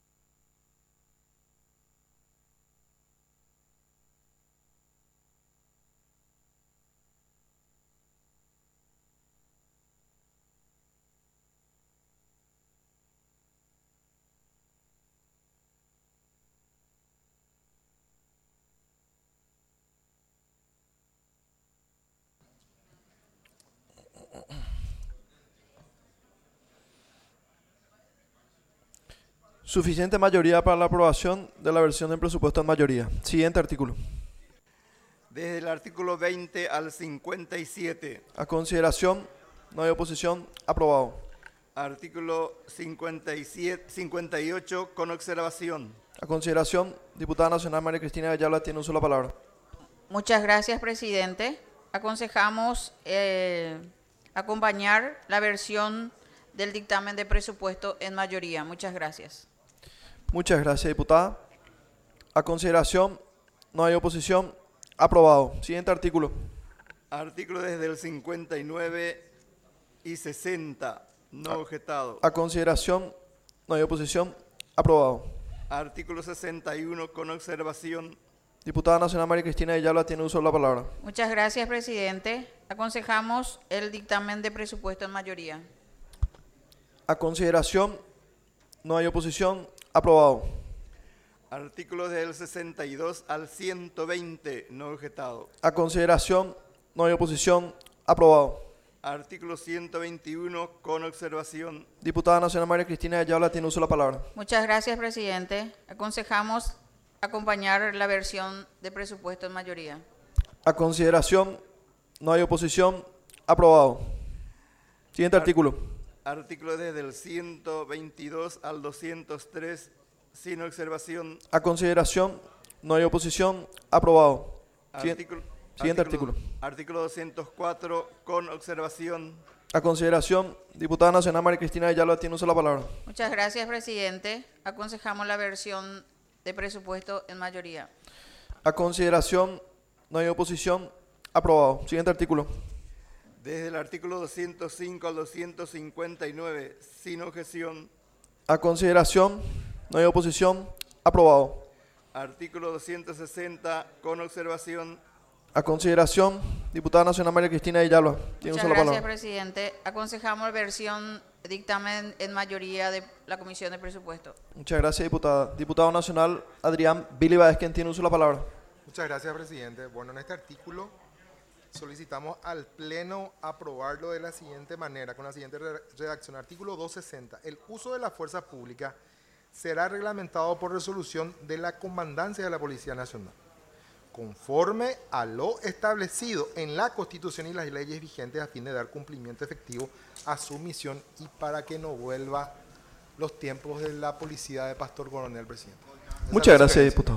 Suficiente mayoría para la aprobación de la versión del presupuesto en mayoría. Siguiente artículo.
Desde el artículo 20 al 57.
A consideración, no hay oposición, aprobado.
Artículo 58 con observación.
A consideración, diputada nacional María Cristina Villalba tiene uso de la palabra.
Muchas gracias, presidente. Aconsejamos acompañar la versión del dictamen de presupuesto en mayoría. Muchas gracias.
Muchas gracias, diputada. A consideración, no hay oposición, aprobado. Siguiente artículo.
Artículo desde el 59 y 60, no objetado.
A consideración, no hay oposición, aprobado.
Artículo 61 con observación.
Diputada nacional María Cristina Villalba tiene uso de la palabra.
Muchas gracias, presidente. Aconsejamos el dictamen de presupuesto en mayoría.
A consideración, no hay oposición, aprobado.
Artículos del 62 al 120, no objetado.
A consideración, no hay oposición, aprobado.
Artículo 121, con observación.
Diputada nacional María Cristina Villalba tiene uso de la palabra.
Muchas gracias, presidente. Aconsejamos acompañar la versión de presupuesto en mayoría.
A consideración, no hay oposición, aprobado. Siguiente artículo.
Artículo desde el 122 al 203, sin observación.
A consideración, no hay oposición, aprobado. Siguiente artículo.
Artículo 204, con observación.
A consideración, diputada nacional María Cristina Villalba tiene uso de la palabra.
Muchas gracias, presidente. Aconsejamos la versión de presupuesto en mayoría.
A consideración, no hay oposición, aprobado. Siguiente artículo.
Desde el artículo 205 al 259, sin objeción.
A consideración, no hay oposición, aprobado.
Artículo 260, con observación.
A consideración, diputada nacional María Cristina Villalba tiene uso de la palabra.
Muchas gracias, presidente. Aconsejamos la versión dictamen en mayoría de la Comisión de Presupuesto.
Muchas gracias, diputada. Diputado nacional Adrián Billy Baezquén tiene uso de la palabra.
Muchas gracias, presidente. Bueno, en este artículo solicitamos al Pleno aprobarlo de la siguiente manera, con la siguiente redacción. Artículo 260. El uso de la fuerza pública será reglamentado por resolución de la Comandancia de la Policía Nacional, conforme a lo establecido en la Constitución y las leyes vigentes, a fin de dar cumplimiento efectivo a su misión y para que no vuelva los tiempos de la policía de Pastor Coronel, presidente.
Muchas gracias, diputado.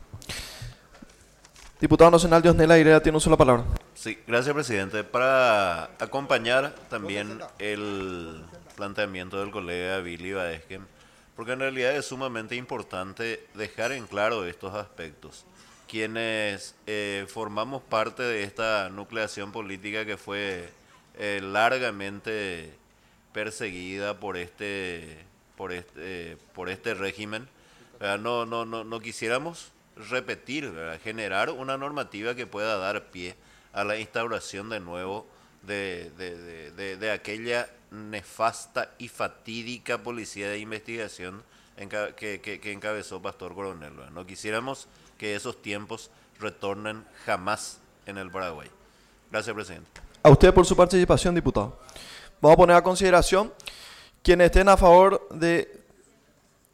Diputado nacional Diosnel Aguilera tiene uso de la palabra.
Sí, gracias, presidente. Para acompañar también el planteamiento del colega Billy Baezquén, porque en realidad es sumamente importante dejar en claro estos aspectos. Quienes formamos parte de esta nucleación política que fue largamente perseguida por este régimen, no quisiéramos repetir, ¿verdad? Generar una normativa que pueda dar pie a la instauración de nuevo de aquella nefasta y fatídica policía de investigación que encabezó Pastor Coronel, ¿verdad? No quisiéramos que esos tiempos retornen jamás en el Paraguay. Gracias, presidente.
A usted por su participación, diputado. Vamos a poner a consideración quienes estén a favor de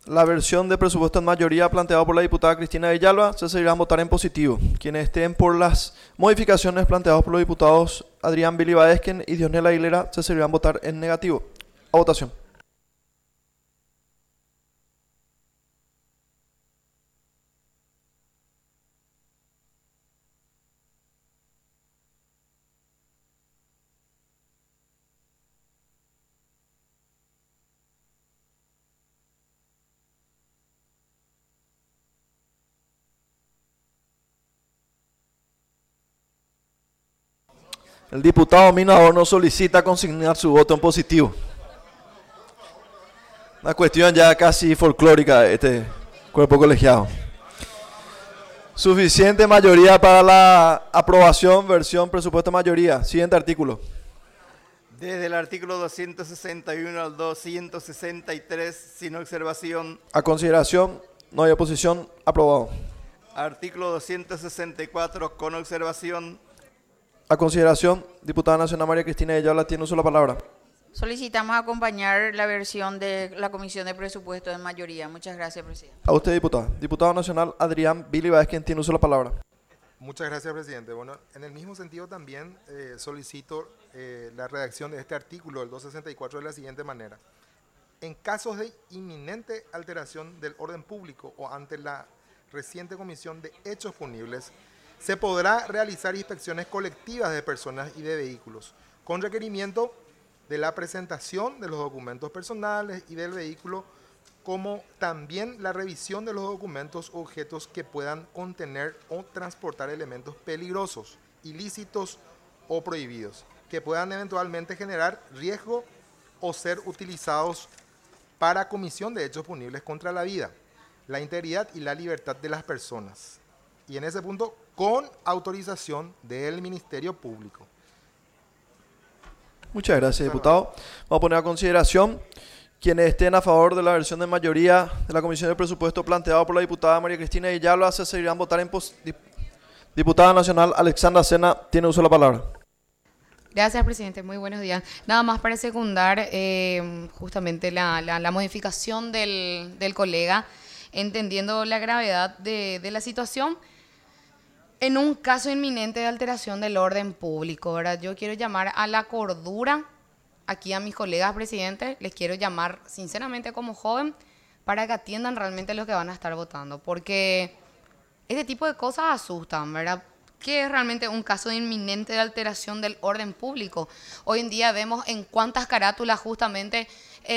La versión de presupuesto en mayoría planteada por la diputada Cristina Villalba se seguirán votar en positivo. Quienes estén por las modificaciones planteadas por los diputados Adrián Billy Baesquen y Dionel Aguilera se seguirán votar en negativo. A votación. El diputado Minador no solicita consignar su voto en positivo. Una cuestión ya casi folclórica de este cuerpo colegiado. Suficiente mayoría para la aprobación, versión presupuesto mayoría. Siguiente artículo.
Desde el artículo 261 al 263, sin observación.
A consideración, no hay oposición, aprobado.
Artículo 264, con observación.
A consideración, diputada nacional María Cristina Villalba tiene uso de la palabra.
Solicitamos acompañar la versión de la Comisión de Presupuestos en mayoría. Muchas gracias, presidente.
A usted, diputada. Diputado nacional Adrián Billy Baesquen tiene uso de la palabra.
Muchas gracias, presidente. Bueno, en el mismo sentido también solicito la redacción de este artículo, el 264, de la siguiente manera. En casos de inminente alteración del orden público o ante la reciente comisión de hechos punibles, se podrá realizar inspecciones colectivas de personas y de vehículos, con requerimiento de la presentación de los documentos personales y del vehículo, como también la revisión de los documentos o objetos que puedan contener o transportar elementos peligrosos, ilícitos o prohibidos, que puedan eventualmente generar riesgo o ser utilizados para comisión de hechos punibles contra la vida, la integridad y la libertad de las personas. Y en ese punto, con autorización del Ministerio Público.
Muchas gracias, diputado. Vamos a poner a consideración quienes estén a favor de la versión de mayoría de la Comisión de Presupuesto planteada por la diputada María Cristina Villalba se seguirán votar en Diputada nacional Alexandra Sena tiene uso de la palabra.
Gracias, presidente. Muy buenos días. Nada más para secundar justamente la modificación del colega, entendiendo la gravedad de la situación. En un caso inminente de alteración del orden público, ¿verdad? Yo quiero llamar a la cordura aquí a mis colegas presidentes, les quiero llamar sinceramente como joven para que atiendan realmente lo que van a estar votando, porque este tipo de cosas asustan, ¿verdad? ¿Qué es realmente un caso de inminente de alteración del orden público? Hoy en día vemos en cuántas carátulas justamente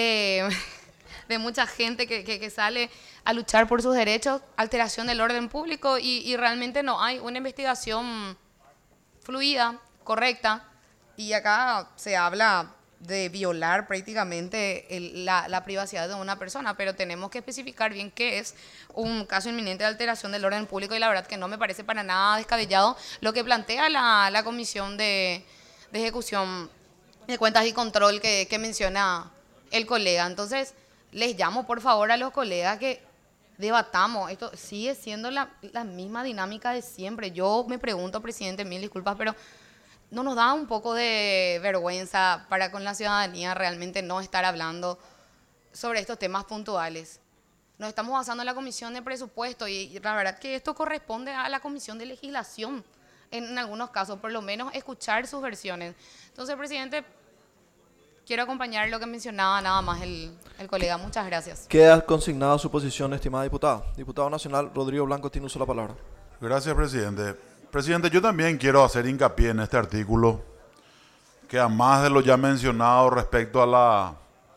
de mucha gente que sale a luchar por sus derechos, alteración del orden público y realmente no hay una investigación fluida, correcta, y acá se habla de violar prácticamente la privacidad de una persona, pero tenemos que especificar bien qué es un caso inminente de alteración del orden público y la verdad que no me parece para nada descabellado lo que plantea la Comisión de Ejecución de Cuentas y Control que menciona el colega. Entonces, les llamo por favor a los colegas que debatamos. Esto sigue siendo la misma dinámica de siempre. Yo me pregunto, presidente, mil disculpas, pero ¿no nos da un poco de vergüenza para con la ciudadanía realmente no estar hablando sobre estos temas puntuales? Nos estamos basando en la Comisión de Presupuesto y la verdad que esto corresponde a la Comisión de Legislación, en algunos casos, por lo menos escuchar sus versiones. Entonces, presidente, quiero acompañar lo que mencionaba nada más el colega. Muchas gracias.
Queda consignada su posición, estimada diputada. Diputado nacional Rodrigo Blanco tiene uso de la palabra.
Gracias, presidente. Presidente, yo también quiero hacer hincapié en este artículo, que además de lo ya mencionado respecto a la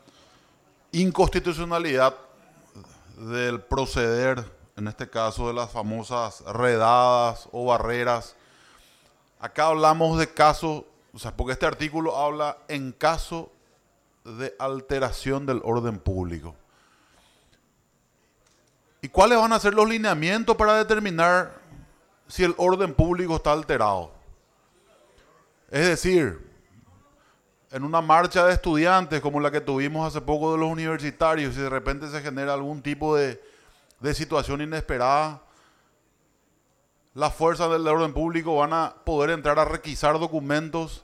inconstitucionalidad del proceder, en este caso de las famosas redadas o barreras, acá hablamos de casos, o sea, porque este artículo habla en caso de alteración del orden público. ¿Y cuáles van a ser los lineamientos para determinar si el orden público está alterado? Es decir, en una marcha de estudiantes como la que tuvimos hace poco de los universitarios, si de repente se genera algún tipo de situación inesperada, las fuerzas del orden público van a poder entrar a requisar documentos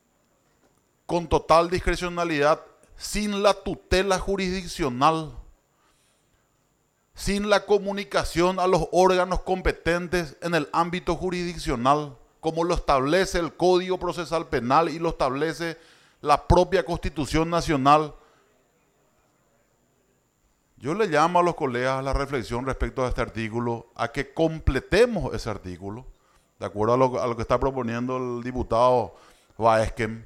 con total discrecionalidad, sin la tutela jurisdiccional sin la comunicación a los órganos competentes en el ámbito jurisdiccional, como lo establece el Código Procesal Penal y lo establece la propia Constitución Nacional. Yo le llamo a los colegas a la reflexión respecto a este artículo, a que completemos ese artículo, de acuerdo a lo que está proponiendo el diputado Baesquem,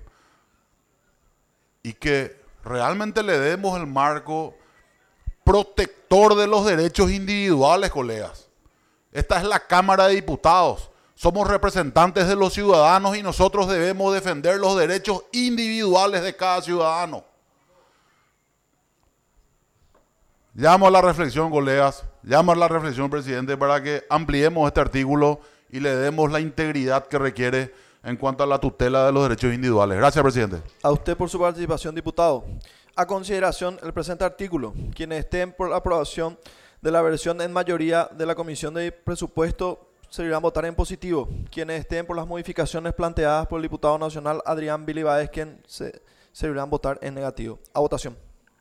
y que realmente le demos el marco protector de los derechos individuales, colegas. Esta es la Cámara de Diputados. Somos representantes de los ciudadanos y nosotros debemos defender los derechos individuales de cada ciudadano. Llamo a la reflexión, colegas, llamo a la reflexión, presidente, para que ampliemos este artículo y le demos la integridad que requiere en cuanto a la tutela de los derechos individuales. Gracias, presidente.
A usted por su participación, diputado. A consideración el presente artículo. Quienes estén por la aprobación de la versión en mayoría de la Comisión de Presupuesto servirán votar en positivo. Quienes estén por las modificaciones planteadas por el diputado nacional Adrián Billy Baesquem servirán votar en negativo. A votación.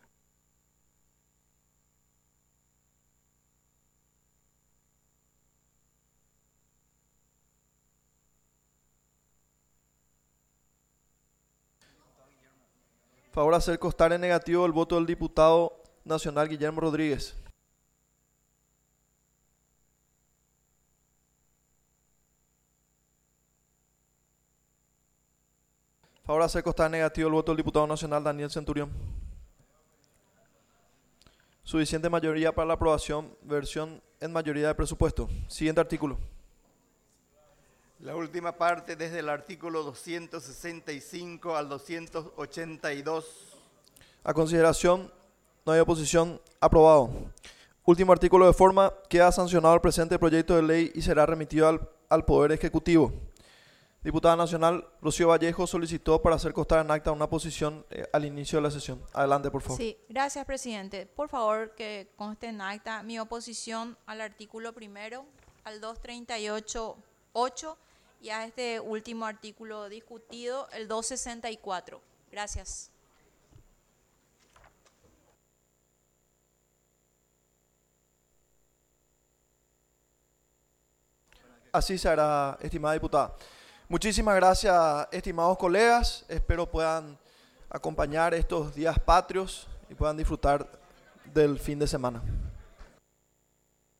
Favor hacer constar en negativo el voto del diputado nacional Guillermo Rodríguez. Favor hacer constar en negativo el voto del diputado nacional Daniel Centurión. Suficiente mayoría para la aprobación, versión en mayoría de presupuesto. Siguiente artículo.
La última parte, desde el artículo 265 al 282.
A consideración, no hay oposición, aprobado. Último artículo de forma, queda sancionado el presente proyecto de ley y será remitido al Poder Ejecutivo. Diputada nacional Rocío Vallejo solicitó para hacer constar en acta una posición al inicio de la sesión. Adelante, por favor.
Sí, gracias, presidente. Por favor, que conste en acta mi oposición al artículo primero, al 238.8 y a este último artículo discutido, el 264. Gracias.
Así se hará, estimada diputada. Muchísimas gracias, estimados colegas. Espero puedan acompañar estos días patrios y puedan disfrutar del fin de semana.